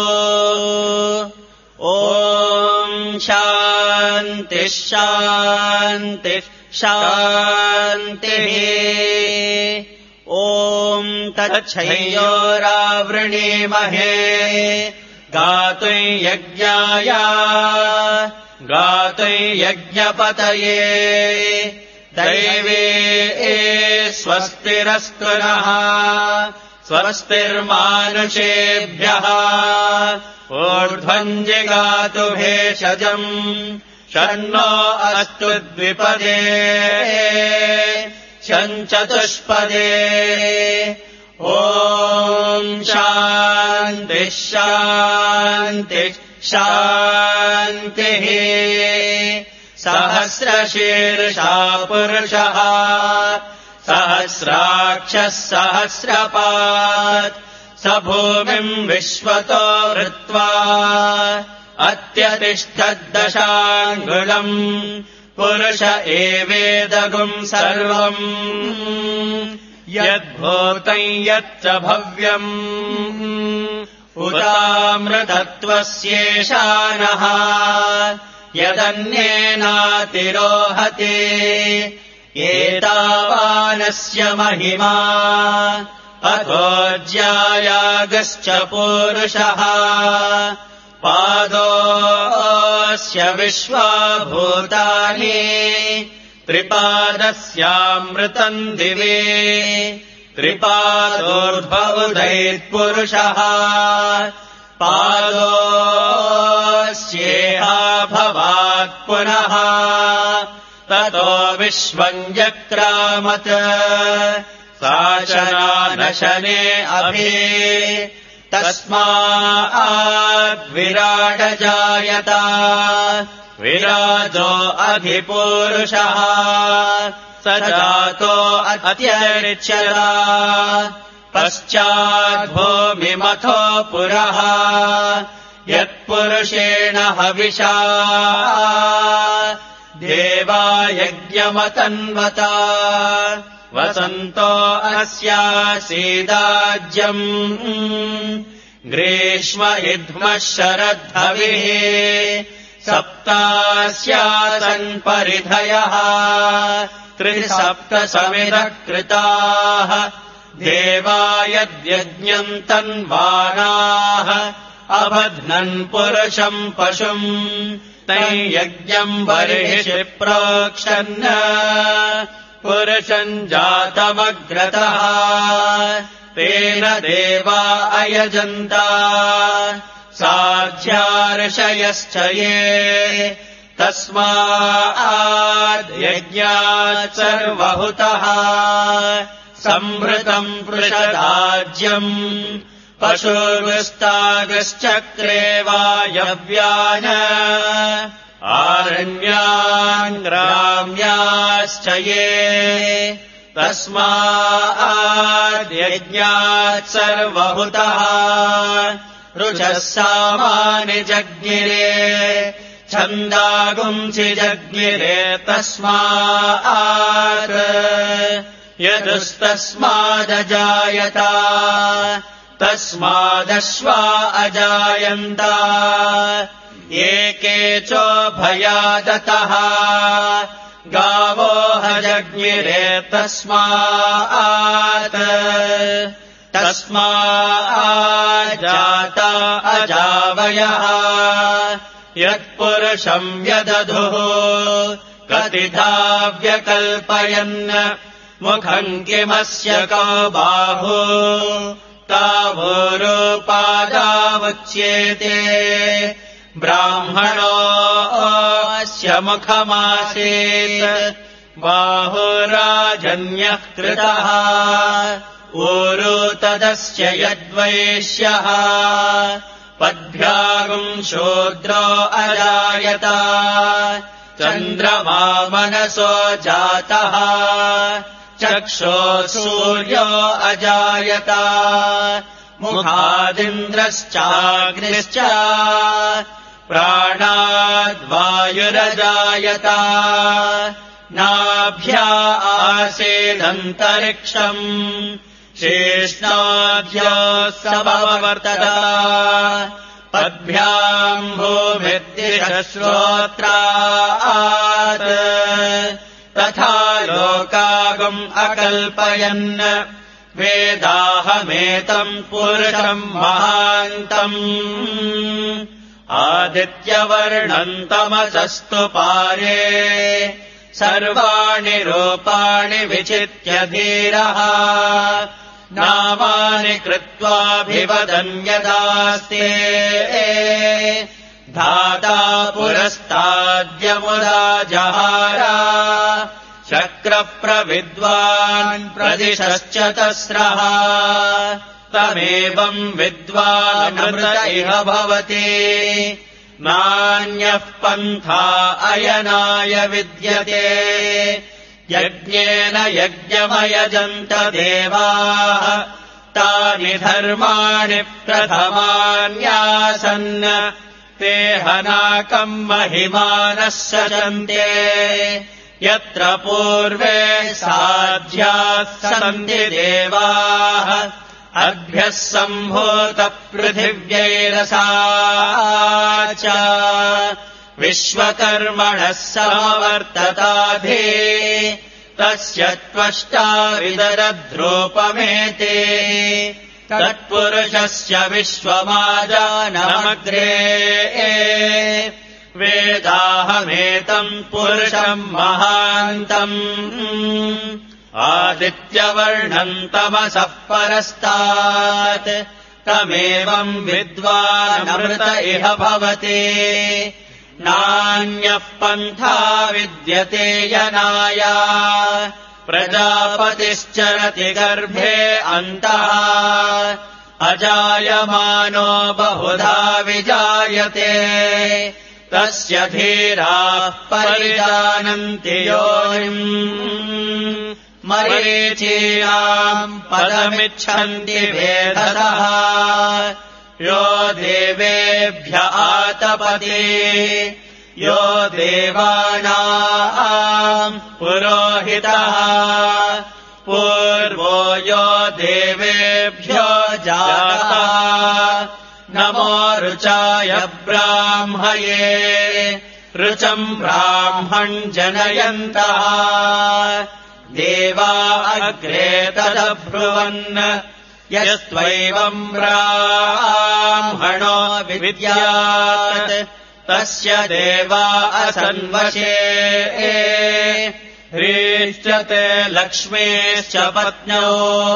ॐ शान्तिः शान्तिः शान्तिः ॐ तच्छयोरावृणीमहे गातुं यज्ञाय गातुं यज्ञपतये दैवे स्वस्तिरस्तु नः स्वस्तिर्मानुषेभ्यः ऊर्ध्वम् जिगातु भेषजम् षण्णो अस्तु द्विपदे षञ्चतुष्पदे ॐ शान्तिः शान्तिः शान्तिः सहस्रशीर्षा पुरुषः सहस्राक्षः सहस्रपात् स भूमिम् विश्वतो वृत्वा अत्यतिष्ठद्दशाङ्गुलम् पुरुष एवेदगुम् सर्वम् यद्भूतम् यच्च भव्यम् उतामृतत्वस्येषानः यदन्येनातिरोहति एतावानस्य महिमा अथोज्यायागश्च पूरुषः पादोऽस्य विश्वाभूतानि त्रिपादस्यामृतम् दिवे त्रिपादोर्ध्वउदैत्पुरुषः पादोऽस्येहा भवात् पुनः ततो विश्वम् जक्रामत् साचनानशने अभि तस्माद्विराडजायत विराजो अधिपूरुषः स जातो अत्यरिच्यता पश्चाद्भूमिमथो पुरः यत्पुरुषेण हविषा देवा यज्ञमतन्वता वसन्तो अस्यासीदाज्यम् ग्रीष्म इद्मः शरद्धविः सप्तास्यासन् परिधयः त्रिसप्तसमिधः कृताः देवा यद्यज्ञम् तन्वानाः अबध्नन् पुरुषम् पशुम् तै यज्ञम् बर्हिषि प्रोक्षन् पुरुषम् जातमग्रतः तेन देवा अयजन्ता साध्यार्षयश्च ये तस्माद्यज्ञात् सर्वहुतः संवृतम् पृषदाज्यम् पशुर्विस्तागश्चक्रे वायव्यान् आरण्यान् ग्राम्याश्च ये तस्माद्यज्ञात् सर्वहुतः रुचः सामानि जज्ञिरे छन्दागुंसि जज्ञिरे तस्मात् यदुस्तस्मादजायत तस्मादश्वा अजायन्त एके चोभयादतः गावो हजज्ञिरे तस्मात् तस्माज्जाता अजावयः यत्पुरुषम् व्यदधुः कतिधा व्यकल्पयन् मुखम् किमस्य को बाहु तावोरूपादावुच्येते ब्राह्मणोऽस्य मुखमासीत् बाहुराजन्यः कृतः ऊरू तदस्य यद्वैश्यः पद्भ्यागुम् शूद्रो अजायत चन्द्रमा मनसो जातः चक्षुः सूर्यो अजायत मुखादिन्द्रश्चाग्निश्च प्राणाद्वायुरजायत नाभ्या आसीदन्तरिक्षम् शेष्णाभ्यो समवर्तत पद्भ्याम् भूमिर्दिशश्रोत्रात् तथा लोकागम् अकल्पयन् वेदाहमेतम् पुरुषम् महान्तम् आदित्यवर्णम् तमसस्तु पारे सर्वाणि रूपाणि विचित्य धीरः नामानि कृत्वाभिवदन् यदास्ते धाता पुरस्ताद्यमुदा जहार शक्रप्रविद्वान् प्रदिशश्चतस्रः तमेवम् विद्वानमृत इह भवति नान्यः पन्था अयनाय विद्यते यज्ञेन यज्ञमयजन्त देवाः तानि धर्माणि प्रथमान्यासन् ते हनाकम् महिमानः सचन्ते यत्र पूर्वे साध्याः सन्ति देवाः अभ्यः सम्भूतपृथिव्यैरसा च विश्वकर्मणः समवर्तताधे तस्य त्वष्टा विदरद्रूपमेते तत्पुरुषस्य विश्वमाजानमग्रे वेदाहमेतम् पुरुषम् महान्तम् आदित्यवर्णम् तमसः परस्तात् तमेवम् विद्वानमृत इह भवति नान्यः पन्था विद्यते यनाय प्रजापतिश्चरति गर्भे अन्तः अजायमानो बहुधा विजायते तस्य धीराः परिजानन्ति योनिम् मरीचीनाम् पदमिच्छन्ति वेधसः यो देवेभ्य आतपति यो देवानाम् पुरोहितः पूर्वो यो देवेभ्यो जातः ऋचाय ब्राह्मये ऋचम् ब्राह्मम् जनयन्तः देवा अग्रे तदब्रुवन् यस्त्वैवम् ब्राह्मणो विद्यात् तस्य देवा असन्वशे ह्रीश्चते लक्ष्मीश्च पत्न्यो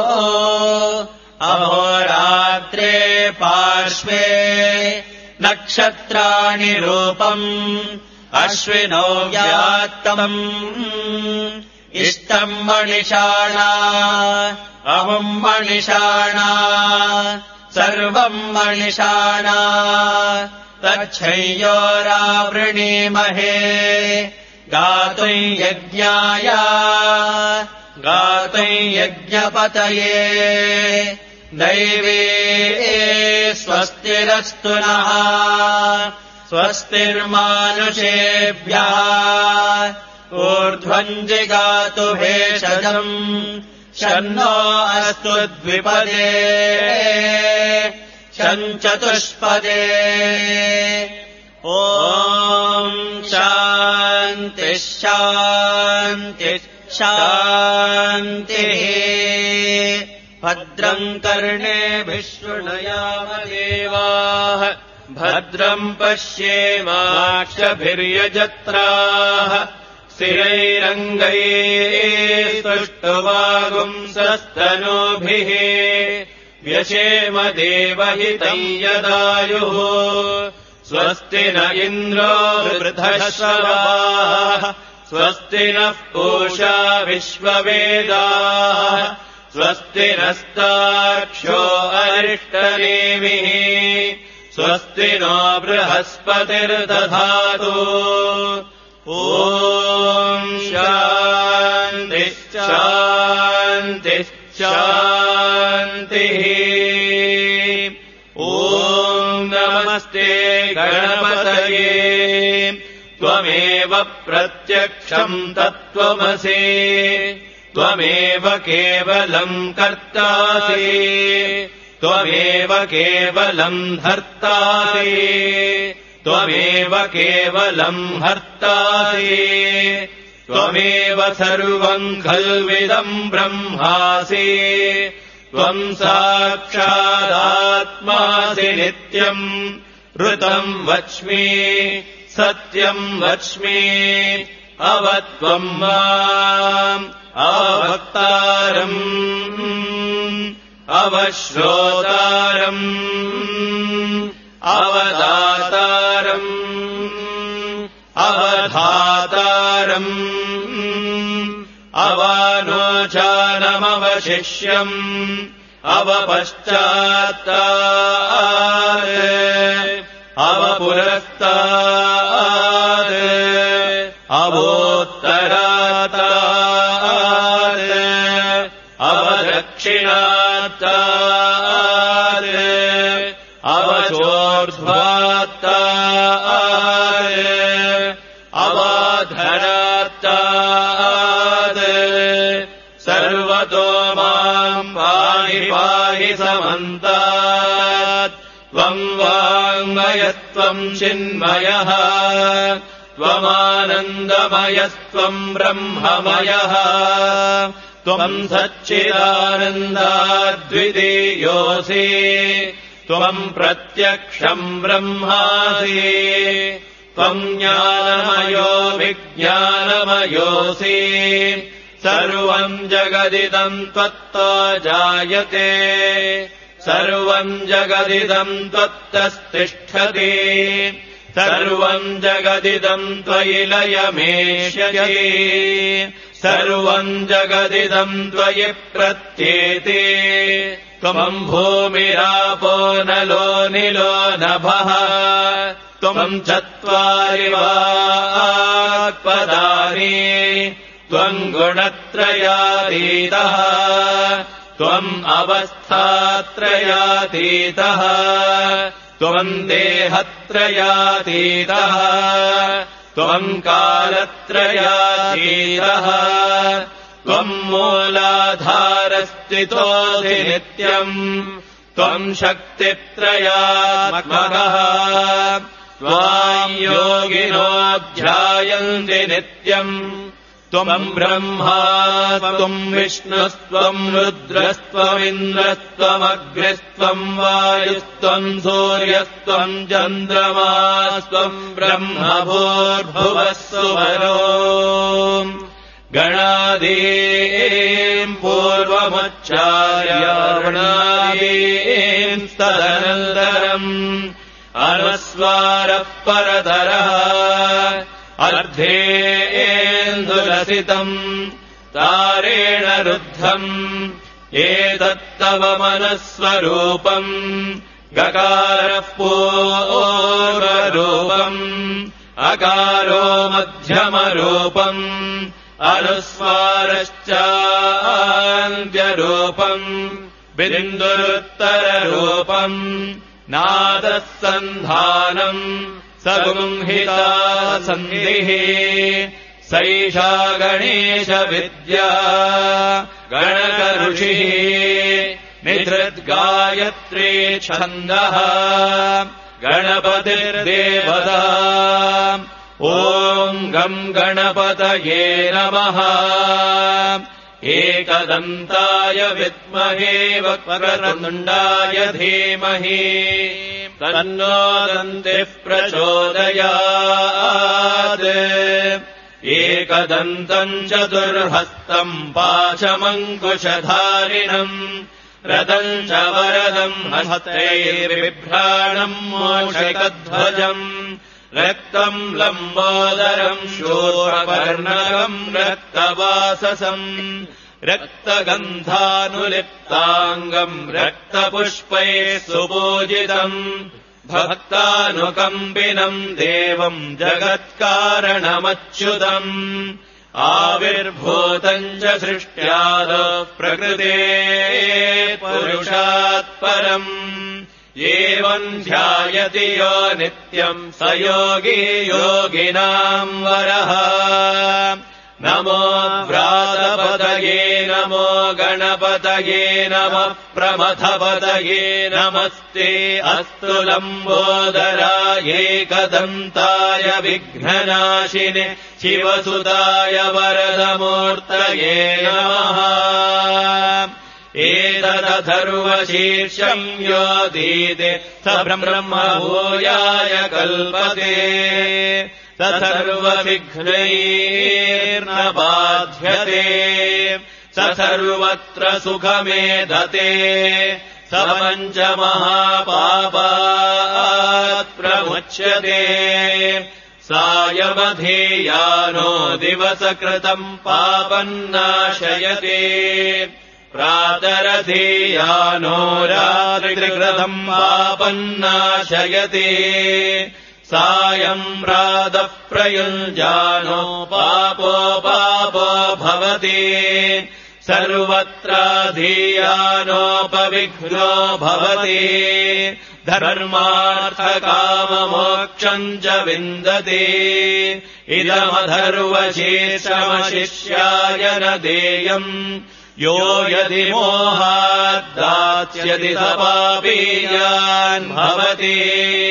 अहोरात्रे पार्श्वे नक्षत्राणि रूपम् अश्विनौ व्यात्तम् इष्टम् मणिषाणा अमुम् मणिषाणा सर्वम् मणिषाणा तच्छयोरावृणीमहे गातुम् यज्ञाय गातुम् यज्ञपतये दैवे स्वस्तिरस्तु नः स्वस्तिर्मानुषेभ्यः ऊर्ध्वम् जिगातु भेषजम् शन्नो अस्तु द्विपदे शञ्चतुष्पदे ॐ शान्तिः शान्तिः शान्तिः भद्रम् कर्णेभिः शृणुयाम देवाः भद्रम् पश्येमाक्षभिर्यजत्राः स्थिरैरङ्गैः स्तुष्टुवागुंसस्तनूभिः व्यशेम देवहितम् यदायुः स्वस्ति न इन्द्रो वृद्धश्रवाः स्वस्ति नः पूषा विश्ववेदाः स्वस्ति नस्तार्क्ष्यो अरिष्टनेमिः स्वस्ति नो बृहस्पतिर्दधातु ॐ शान्तिः शान्तिः शान्तिः ॐ नमस्ते गणपतये त्वमेव प्रत्यक्षम् तत्त्वमसि त्वमेव केवलम् कर्तासि त्वमेव केवलम् धर्तासि त्वमेव केवलम् हर्तासि त्वमेव सर्वम् खल्विदम् ब्रह्मासि त्वम् साक्षादात्मासि नित्यम् ऋतम् वच्मि सत्यम् वच्मि अवत्वम् माम् अवक्तारम् अवश्रोतारम् अवदातारम् अवधातारम् अवानोचानमवशिष्यम् अवपश्चात्तात् अवपुरस्तात् अवोत्तरात्तात् अवदक्षिणात्तात् अवचोर्ध्वात्तात् अवाधरात्तात् सर्वतो माम् पाहि पाहि समन्तात् त्वम् वाङ्मयस्त्वम् चिन्मयः त्वमानन्दमयस्त्वम् ब्रह्ममयः त्वम् सच्चिदानन्दाद्वितीयोऽसि त्वम् प्रत्यक्षम् ब्रह्मासि त्वम् ज्ञानमयो विज्ञानमयोऽसि सर्वम् जगदिदम् त्वत्तो जायते सर्वम् जगदिदम् त्वत्तस्तिष्ठति सर्वम् जगदिदम् त्वयि लयमेष्यति सर्वम् जगदिदम् त्वयि प्रत्येति त्वम् भूमिरापो नलो निलो नभः त्वम् चत्वारि वाक्पदानि त्वम् गुणत्रयातीतः त्वम् अवस्थात्रयातीतः त्वम् देहत्रयातीतः त्वम् कालत्रयातीतः त्वम् मूलाधारस्थितोऽसि नित्यम् त्वम् शक्तित्रयात्मकः त्वाम् योगिनो ध्यायन्ति नित्यम् त्वम् ब्रह्मा त्वम् विष्णुस्त्वम् रुद्रस्त्वमिन्द्रस्त्वमग्निस्त्वम् वायुस्त्वम् सूर्यस्त्वम् चन्द्रमास्त्वम् ब्रह्म भूर्भुवः सुवरो गणादीम् पूर्वमुच्चार्य गणादीम् तदनन्तरम् अनुस्वारः परतरः अर्धेन्दुलसितम् तारेण रुद्धम् एतत्तव मनस्वरूपम् गकारः पूर्वरूपम् अकारो मध्यमरूपम् अनुस्वारश्चान्त्यरूपम् बिन्दुरुत्तररूपम् नादः सन्धानम् सगुंहिता सन्धिः सैषा गणेशविद्या गणकऋषिः निधृद्गायत्री छन्दः गणपतिर्देवता ॐ गम् गणपतये नमः एकदन्ताय विद्महे वक्रतुण्डाय धीमहि तन्नो दन्तिः प्रचोदयात् एकदन्तम् चतुर्हस्तम् पाशमङ्कुशधारिणम् रथम् च वरदम् हस्तैर्बिभ्राणम् मूषिकध्वजम् रक्तम् लम्बोदरम् शूर्पकर्णकम् रक्तवाससम् रक्तगन्धानुलिप्ताङ्गम् रक्तपुष्पैः सुपूजितम् भक्तानुकम्पिनम् देवम् जगत्कारणमच्युतम् आविर्भूतम् च सृष्ट्यादौ प्रकृतेः पुरुषात् परम् एवम् ध्यायति यो नित्यम् स योगी योगिनाम् वरः नमो व्रातपतये नमो गणपतये नमः प्रमथपतये नमस्ते अस्तु लम्बोदराय एकदन्ताय विघ्ननाशिने शिवसुताय वरदमूर्तये नमः एतदथर्वशीर्षम् योदीते स ब्रह्म भूयाय कल्पते स सर्वविघ्नैर्न बाध्यते स सर्वत्र सुखमेधते स पञ्चमहापापात् प्रमुच्यते सायमधीयानो दिवसकृतम् पापन्नाशयते प्रातरधीयानो रात्रिकृतम् पापन्नाशयते सायम् प्रातः प्रयुञ्जानो पापो पापो भवति सर्वत्राधीयानोपविघ्नो भवति धर्मार्थकाममोक्षम् च विन्दति इदमथर्वशीर्षमशिष्याय न देयम् यो यदि मोहाद्दास्यति स पापीयान् भवति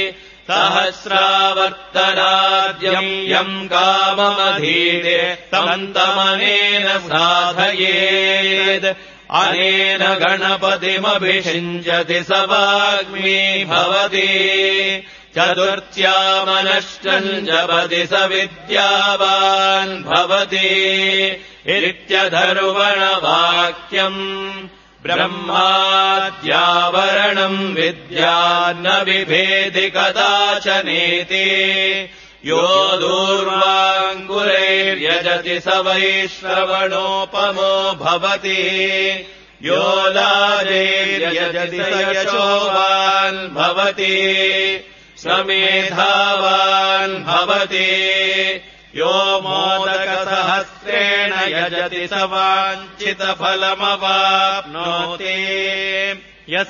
सहस्रावर्तनाद्यम् यम् काममधीते तम् तमनेन साधयेत् अनेन गणपतिमभिषिञ्चति स वाग्मी भवति चतुर्थ्यामनश्चम् जपति स विद्यावान् भवति इत्यथर्वणवाक्यम् ब्रह्माद्यावरणम् विद्या न बिभेति कदाचनेति यो दूर्वाङ्गुरैर्यजति स वैश्रवणोपमो भवति यो लाजैर्यजति स यशोवान् भवति स मेधावान् भवति यो मोदकसहस्रेण यजति स वाञ्छितफलमवाप्नोति यः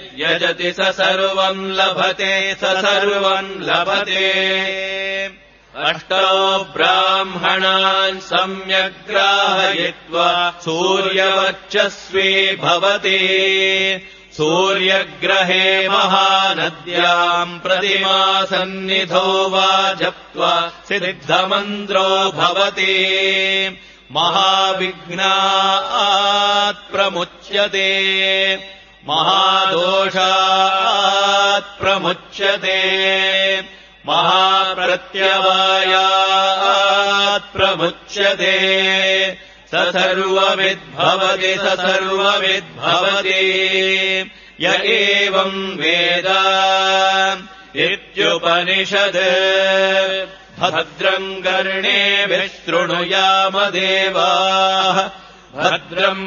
साज्यसमिद्भिर्यजति स सर्वम् लभते स सर्वम् लभते अष्टौ ब्राह्मणान् सम्यग्राहयित्वा सूर्यवर्चस्वी भवति सूर्यग्रहे महानद्याम् प्रतिमासन्निधौ वा जप्त्वा सिद्धमन्त्रो भवति महाविघ्नात् प्रमुच्यते महादोषात् प्रमुच्यते महाप्रत्यवायात् प्रमुच्यते स सर्वविद्भवति स सर्वविद्भवति य एवम् वेद इत्युपनिषत् भद्रम् कर्णेभिः शृणुयाम देवाः भद्रम्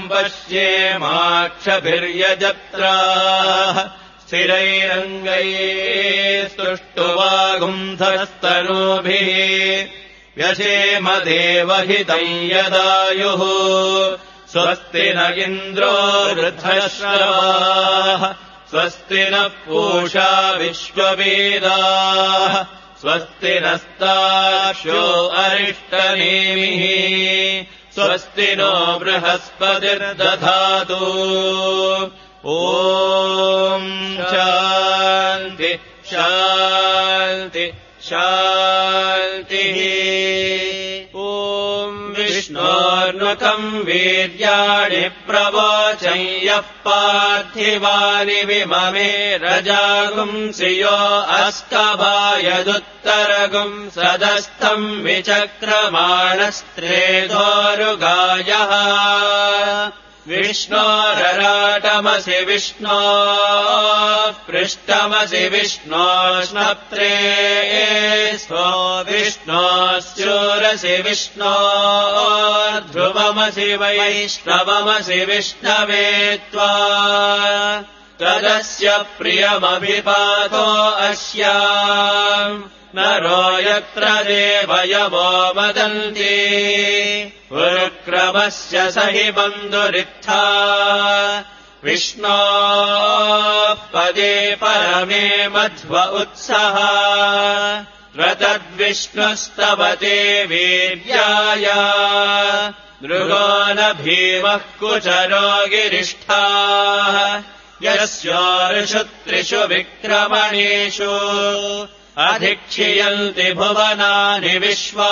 पश्येमाक्षभिर्यजत्राः स्थिरैरङ्गैः स्तुष्टुवागुंसस्तनूभिः व्यशेम देवहितम् यदायुः स्वस्ति न इन्द्रो वृद्धश्रवाः स्वस्ति नः पूषा विश्ववेदाः स्वस्ति नस्तार्क्ष्यो अरिष्टनेमिः स्वस्ति नो बृहस्पतिर्दधातु ॐ शान्ति शान्ति शान्तिः ॐ विष्णोर्नुकम् वीर्याणि प्रवोचं यः पार्थिवानि विममे रजागुंसि यो अस्कभायदुत्तरगुम् सदस्थम् विचक्रमाणस्त्रेधोरुगायः विष्णोरराटमसि विष्णो पृष्ठमसि विष्णोष्णप्त्रे स्वो विष्णोश्चूरसि विष्णो ध्रुवमसि वैष्णवमसि विष्णवे त्वा तदस्य प्रियमभिपातो अस्याम् नरो यत्र देवयवो वदन्ति उरुक्रमस्य स हि बन्धुरित्था विष्णोः पदे परमे मध्व उत्सः रतद्विष्णुस्तवते वीर्याय नृगो न भीमः कुचरो गिरिष्ठाः यस्योर्षु त्रिषु विक्रमणेषु अधिक्षियन्ति भुवनानि विश्वा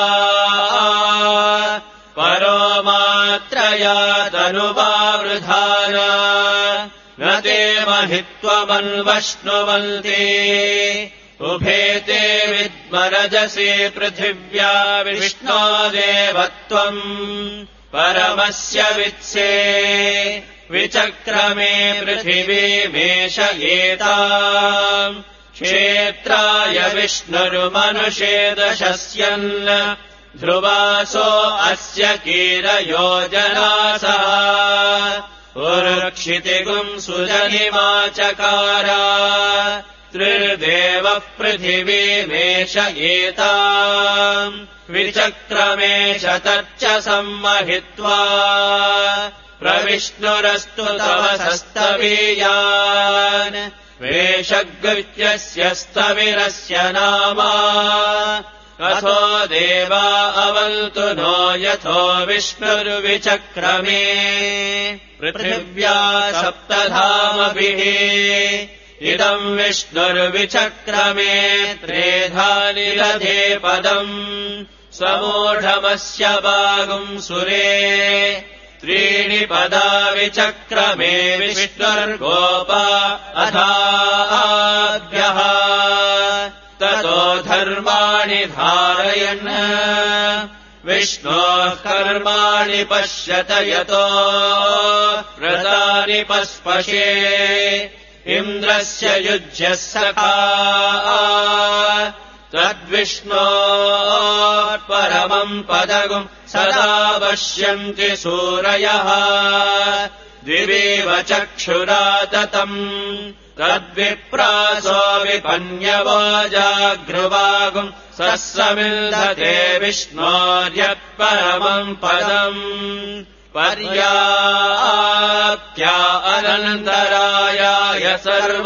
परो मात्रया तनुवावृधान न ते महित्वमन्वश्नुवन्ति उभे ते विद्मरजसि पृथिव्या विष्णो देवत्वम् परमस्य वित्से विचक्रमे पृथिवीमेषयेताम् क्षेत्राय विष्णुर्मनुषे दशस्यन् ध्रुवासो अस्य कीरयोजनासः उरुक्षितिगुम् सुजनिमाचकार त्रिर्देवः पृथिवीमेषयेताम् विचक्रमेष तच्च सम्महित्वा प्रविष्णुरस्तु तव सस्तवीयान् वेषगृत्यस्य स्तविरस्य नामा अथो देवा अवन्तु नो यथो विष्णुर्विचक्रमे पृथिव्या सप्तधामभिः इदम् विष्णुर्विचक्रमे त्रेधानि दधे पदम् समूढमस्य वागुंसुरे त्रीणि पदा विचक्रमे विष्णुर्गोपा अथाभ्यः ततो धर्माणि धारयन् विष्णोः कर्माणि पश्यत यतो व्रतानि पस्पशे इन्द्रस्य युज्यः सखा तद्विष्णोः परमम् पदगुम् सदा पश्यन्ति सूरयः द्विवेव चक्षुरा ततम् तद्विप्रासो विपन्यवो जागृवागुम् सस्समिल्धते विष्णोर्यत्परमम् पदम् पर्याप्त्या अनन्तरायाय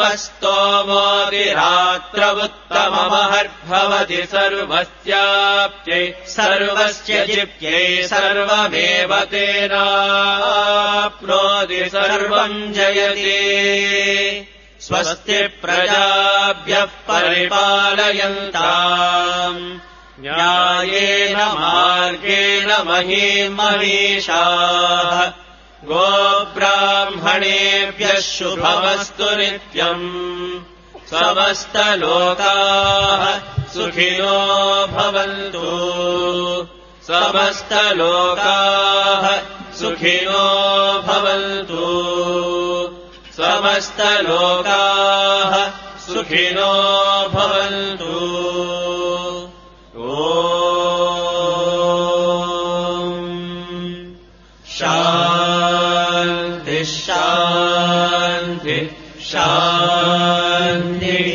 सर्वस्तोमोतिरात्रमुत्तममहर्भवति सर्वस्याप्त्यै सर्वस्य जिप्त्यै सर्वमेव तेनाप्नोति सर्वम् जयति स्वस्ति प्रजाभ्यः परिपालयन्ताम् न्यायेन मार्गेण महीम् महीषाः गोब्राह्मणेभ्यः शुभमस्तु नित्यम् समस्तलोकाः सुखिनो भवन्तु समस्तलोकाः सुखिनो भवन्तु समस्तलोकाः सुखिनो भवन्तु ॐ शान्ति शान्ति शान्तिः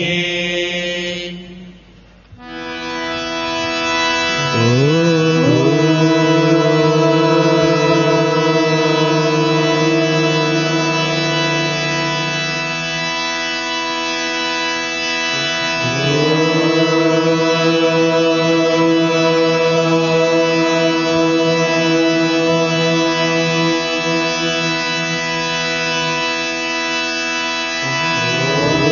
Oh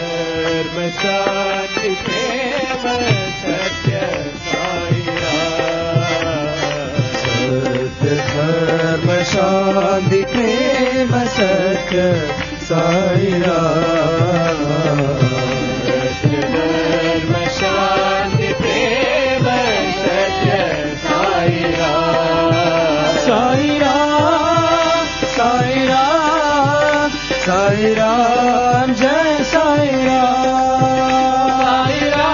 धर्म शांति प्रेम सत्य साई राम सत्य धर्म शांति प्रेम सत्य साई राम सत्य धर्म शांति प्रेम सत्य साई राम साई राम साई राम साई राम जय साई राम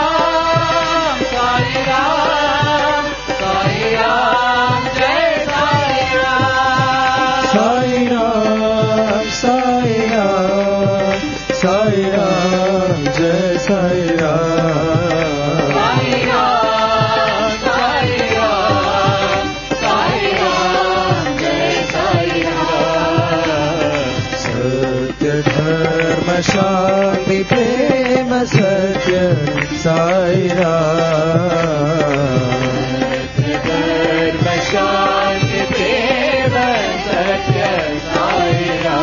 साई राम साई राम जय साई राम साई राम साई राम साई राम जय साई राम साई राम साई राम साई राम जय साई राम सत्य धर्म शांति प्रेम सत्य साई राम सत्य धर्म शांति प्रेम सत्य साई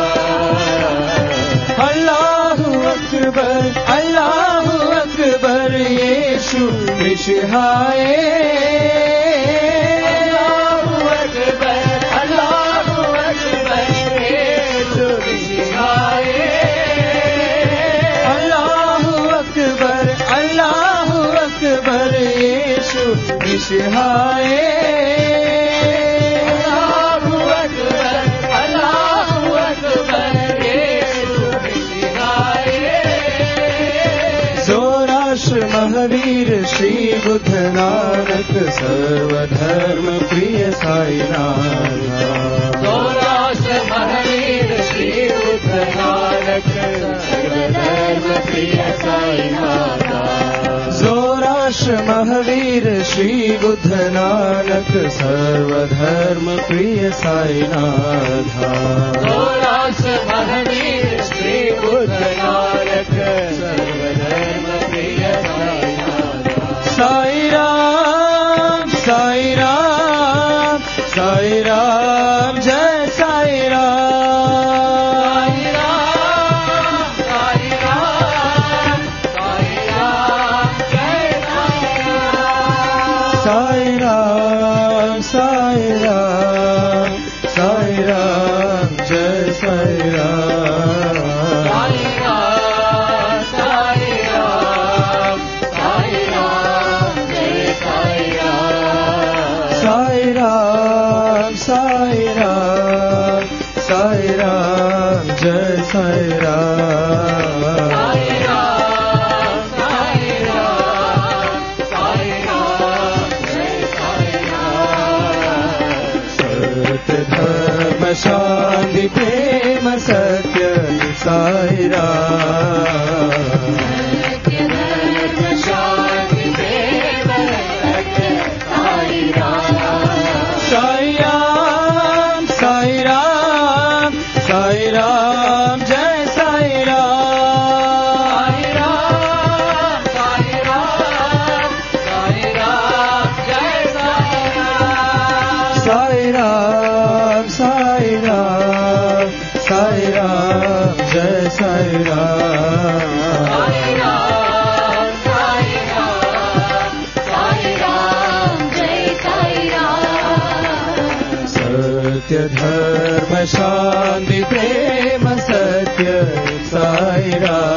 राम अल्लाहु अकबर अल्लाहु अकबर यीशु मिशिहाए अल्लाहु अकबर अल्लाहु अकबर यीशु मिशिहाए अल्लाहु अकबर अल्लाहु अकबर यीशु मिशिहाए अल्लाहु अकबर अल्लाहु अकबर यीशु मिशिहाए जोराष्ट्र महावीर श्री बुद्ध नानक सर्वधर्म प्रिय साई नाथ जोराष्ट्र महावीर श्री बुद्ध नानक सर्वधर्म प्रिय साई नाथ जोराष्ट्र महावीर श्री बुद्ध नानक सर्वधर्म प्रिय साई नाथ जोराष्ट्र महावीर श्री बुद्ध नानक सर्वधर्म प्रिय साई नाथ साई राम साई राम साई राम जय साई राम साई राम साई राम जय साई राम साई राम साई राम जय साई राम साई राम साई राम साई राम जय साई राम साई राम साई राम साई राम जय साई राम साई राम साई राम साई राम जय साई राम सत्य धर्म शांति प्रेम सत्य साई राम सत्य धर्म शांति प्रेम सत्य साई राम साई राम साई राम साई राम जय साई राम साई राम साई राम जय साई राम साई राम साई राम जय साई राम साई राम साई राम साई राम जय साई राम सत्य धर्म शांति प्रेम सत्य साई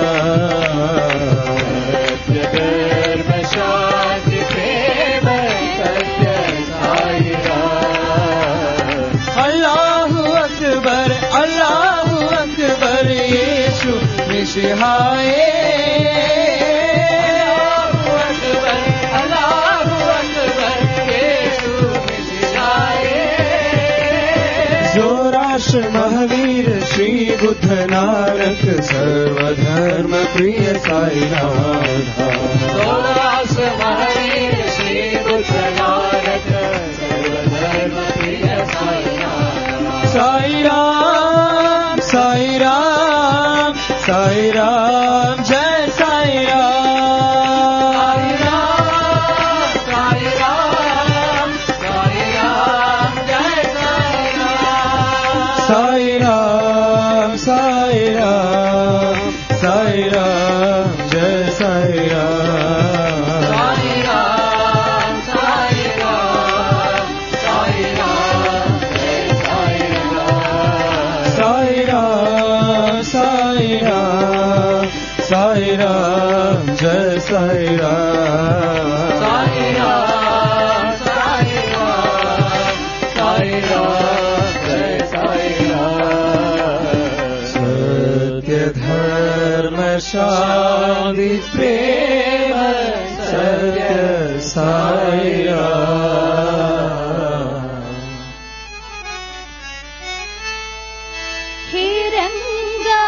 राम सत्य धर्म शांति प्रेम सत्य साई राम अल्लाहु अकबर अल्लाहु अकबर यीशु मिशिहाए अल्लाहु अकबर यीशु मिशिहाए जोराष्ट्र महावीर श्री बुद्ध नानक सर्वधर्म प्रिय साई नाथ जोराष्ट्र महावीर श्री बुद्ध नानक सर्वधर्म प्रिय साई नाथ साई राम साई राम साई राम जय साई राम साई राम साई राम जय साई राम साई राम साई राम साई राम साई राम साई राम साई राम साई राम जय साई राम सत्य धर्म शांति प्रेम सत्य साई राम हे रंगा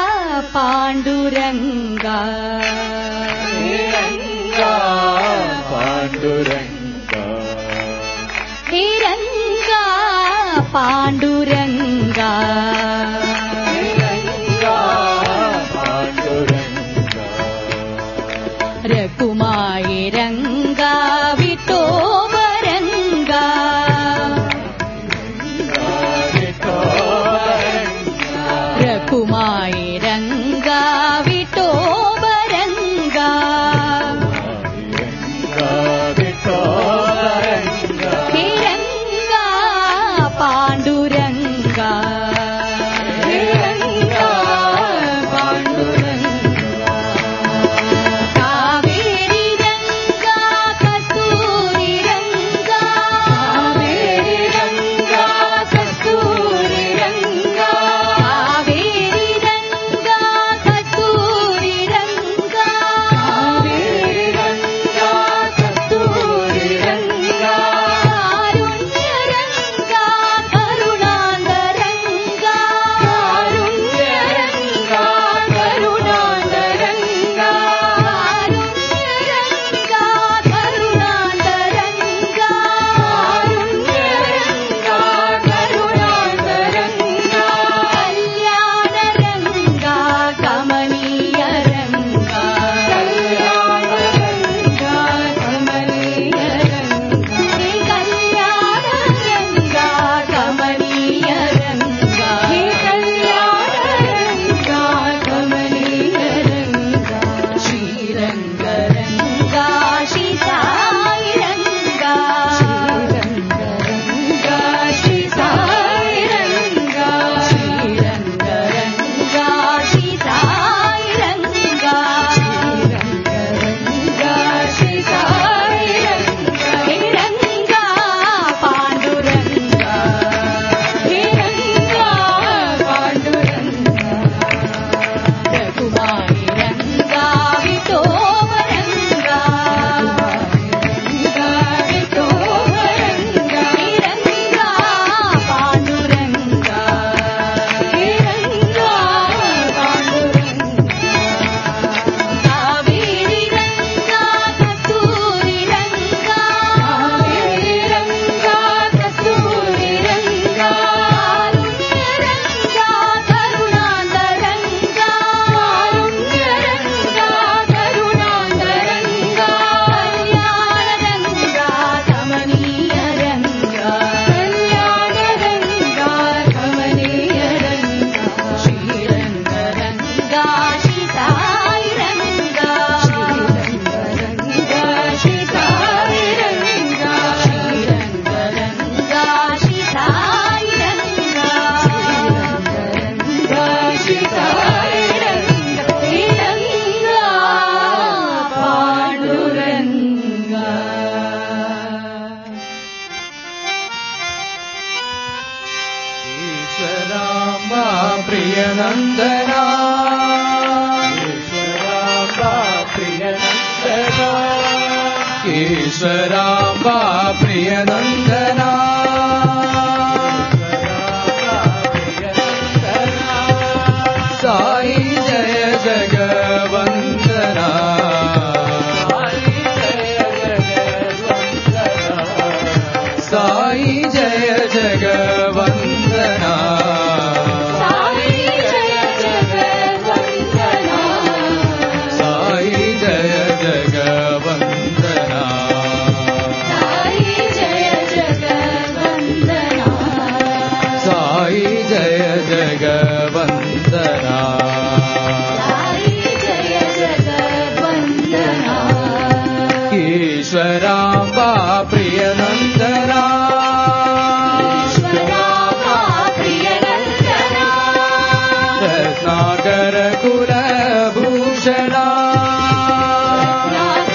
पांडुरंगा हे रंगा पांडुरंगा हे रंगा पांडुरंगा हे रंगा पांडुरंगा रघुमाई रंगा विठोबरंगा रघुमाई रंगा विठोबरंगा हे रंगा पांडुरंगा हे रंगा पांडुरंगा कावेरी रंगा कस्तूरी रंगा कावेरी रंगा कस्तूरी रंगा कावेरी रंगा कस्तूरी रंगा कावेरी रंगा कस्तूरी रंगा कारुण्य रंगा करुणांतरंगा कारुण्य रंगा करुणांतरंगा कारुण्य रंगा करुणांतरंगा कारुण्य रंगा करुणांतरंगा कल्याण रंगा कमनीय रंगा कल्याण रंगा कमनीय रंगा हे कल्याण रंगा कमनीय रंगा हे कल्याण रंगा कमनीय रंगा श्रीरंग रंगा श्री साई रंगा श्रीरंग रंगा श्री साई रंगा श्रीरंग रंगा श्री साई रंगा श्रीरंग रंगा श्री साई रंगा हे रंगा पांडुरंगा हे रंगा पांडुरंगा रघुमाई रंगा विठोबरंगा रंगा विठोबरंगा हे रंगा पांडुरंगा हे रंगा पांडुरंगा कावेरी रंगा कस्तूरी रंगा कावेरी रंगा कस्तूरी रंगा कारुण्य रंगा करुणांतरंगा कारुण्य रंगा करुणांतरंगा कल्याण रंगा कमनीय रंगा कल्याण रंगा कमनीय रंगा श्रीरंग रंगा श्री साई रंगा श्रीरंग रंगा श्री साई रंगा श्रीरंग रंगा श्री साई रंगा श्रीरंग रंगा श्री साई रंगा हे रंगा पांडुरंगा ईश्वराम्बा प्रियनन्दना ईश्वराम्बा प्रियनन्दना ईश्वराम्बा प्रियनन्दना साई जय जगवन्दना साई जय जगवन्दना साई जय जगवन्दना साई जय जगवन्दना साई जय जगवन्दना साई जय जगवन्दना साई जय जगवन्दना ईश्वराम्बा प्रियनन्दना ईश्वराम्बा प्रियनन्दना रत्नाकर कुलभूषणा रत्नाकर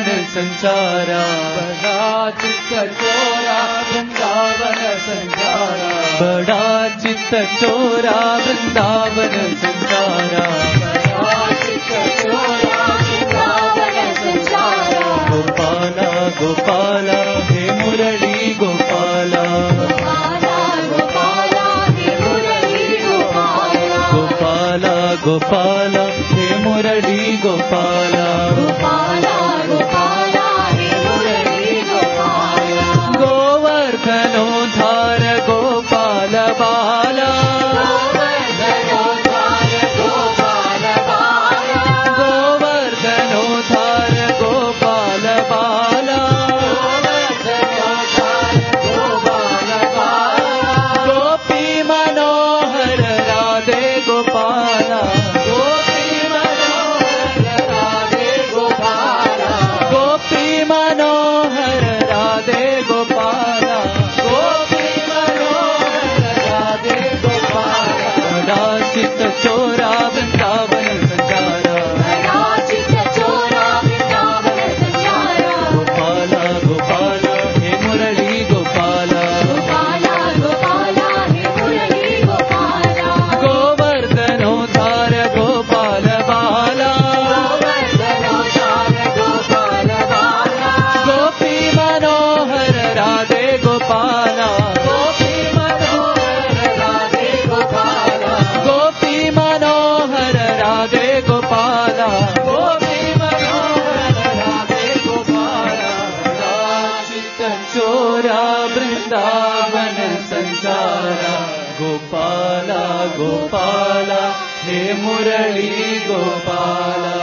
वृंदावन संचारा बड़ा चित्त चोरा वृंदावन संचारा बड़ा चित्त चोरा वृंदावन संचारा बड़ा चित्त चोरा वृंदावन संचारा गोपाला गोपाला हे मुरली गोपाला गोपाला गोपाला हे मुरली गोपाला गोपाला गोपाला हे मुरली गोपाला गोपाला गोपाला हे मुरली गोपाला गोवर्धनोद्धार गोपाल बाला गोवर्धनोद्धार गोपाल बाला गोवर्धनोद्धार गोपाल बाला गोवर्धनोद्धार गोपाल बाला गोपी मनोहर राधे गोपाला गोपी मनोहर राधे गोपाला गोपी मनोहर राधे गोपाला गोपी मनोहर राधे गोपाला बड़ा चित्त चोरा वृंदावन संचारा बड़ा चित्त चोरा वृंदावन संचारा गोपाला गोपाला हे मुरली गोपाला गोपाला गोपाला हे मुरली गोपाला गोवर्धनोद्धार गोपाल बाला गोवर्धनोद्धार गोपाल बाला गोपी मनोहर राधे गोपाला गोपी मनोहर राधे गोपाला गोपी मनोहर राधे गोपाला गोपी मनोहर राधे गोपाला बड़ा चित्त चोरा वृंदावन संचारा गोपाला गोपाला हे मुरली गोपाला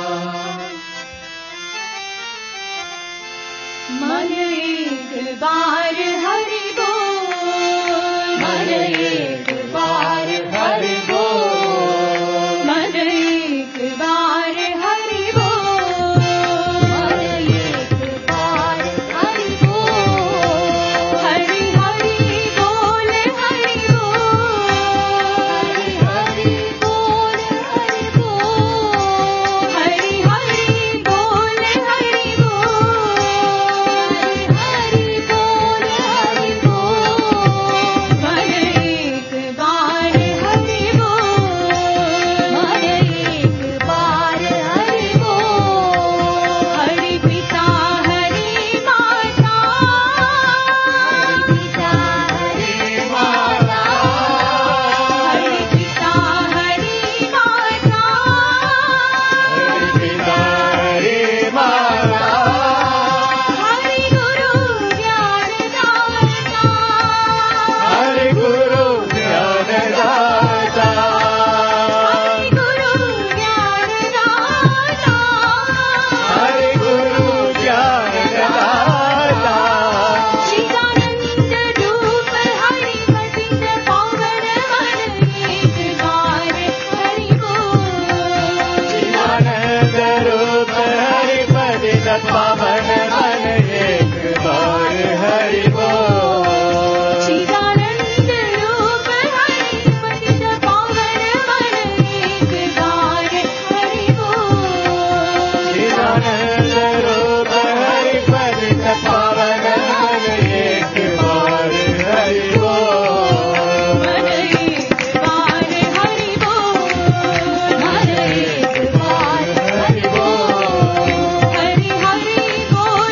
मन एक बार हरि बोल मन एक बार हरि बोल मन एक बार हरि बोल मन एक बार हरि बोल हरि हरि बोल हरि बोल हरि हरि बोल हरि बोल हरि हरि बोल हरि बोल हरि बोल हरि बोल मन एक बार हरि बोल मन एक बार हरि बोल हरि पिता हरि माता हरि पिता हरि माता हरि पिता हरि माता पिता हरि माता हरि गुरु ज्ञानदाता हरि गुरु ज्ञानदाता हरि गुरु ज्ञानदाता हरि गुरु ज्ञानदाता चिदानंद रूप हरि पतित पावन मन एक बार हरि बोल आनंद रूप हरि पतित पावन मन एक बार हरि बोल चिदानंद रूप हरि पतित पावन मन एक बार हरि बोल आनंद रूप हरि पतित पावन मन एक बार हरि बोल मन एक बार हरि बोल मन एक बार हरि बोल हरि हरि बोल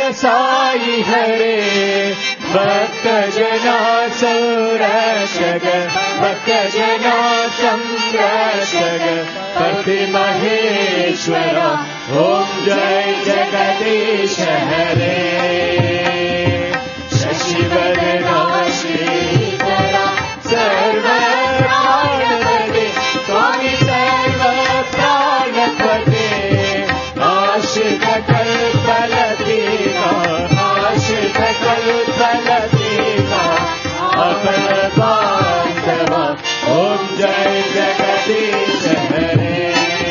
साई हरे भक्त जना संरक्षक भक्त जना संरक्षक पति महेश्वर ओम जय जगदीश हरे शशिवदना श्रीधर सर्व प्राणपते स्वामी सर्व प्राणपते आश्रित कल्पलतीका आश्रित कल्पलतीका अपन बांधव ओम जय जगदीश हरे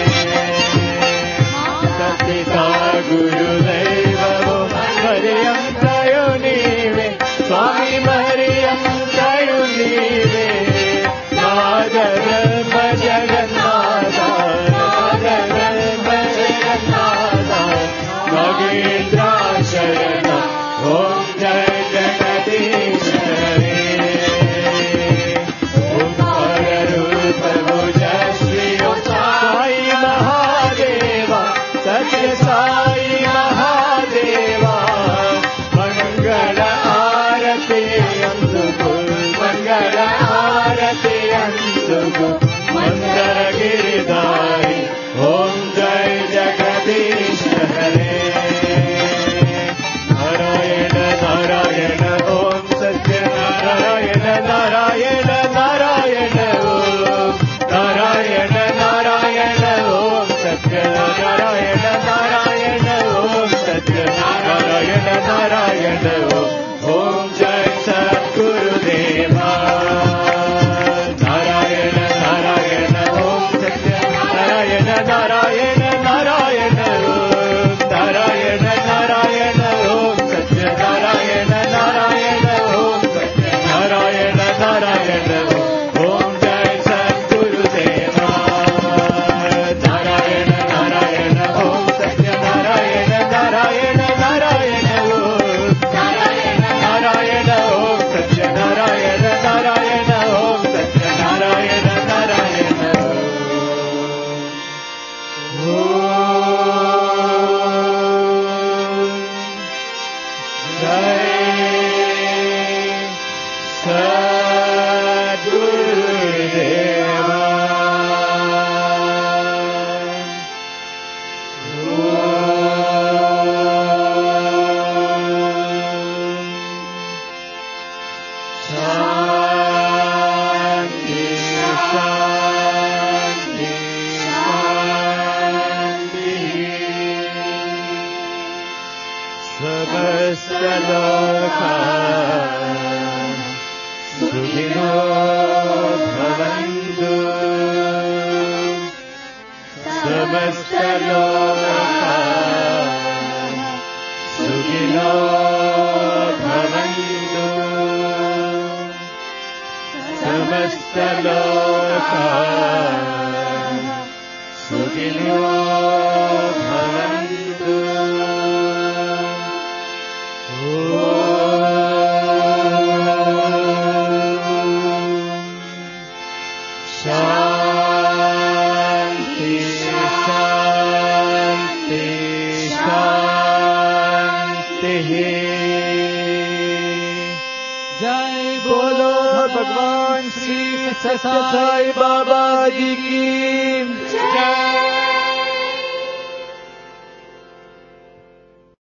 पिता गुरुदेव मरियम दयो नीवे स्वामी मरियम दयो नीवे नादर जगन्नाथ नादर जगन्नाथ नगेन्द्र शरण ओम जय जगदीश हरे ओंकार रूप भुजश्री साई महादेवा सत्य साई महादेवा मंगल आरती अंदुको मंगल आरती अंदुको मंदर गिरिधारी ओम जय जगदीश हरे नारायण नारायण ओम सत्य नारायण नारायण नारायण ओम नारायण नारायण ओम सत्य नारायण नारायण ओम सत्य नारायण नारायण ओम ओम जय सद्गुरुदेवा नारायण नारायण ओम सत्य नारायण नारायण नारायण ओम नारायण नारायण ओम सत्य नारायण नारायण ओम सत्य नारायण नारायण ओम जय सद्गुरुदेवा नारायण नारायण ओम सत्य नारायण नारायण नारायण ओम नारायण नारायण ओम सत्य नारायण नारायण ओम सत्य नारायण नारायण जय सद्गुरुदेवा शांति शांति शांति समस्त लोका सुखिनो भवन्तु समस्त लोका सुखिनो भवन्तु समस्त लोका सुखिनो भवन्तु शांति शांति शांति जय बोलो भगवान श्री सत्य साई बाबा जी की जय।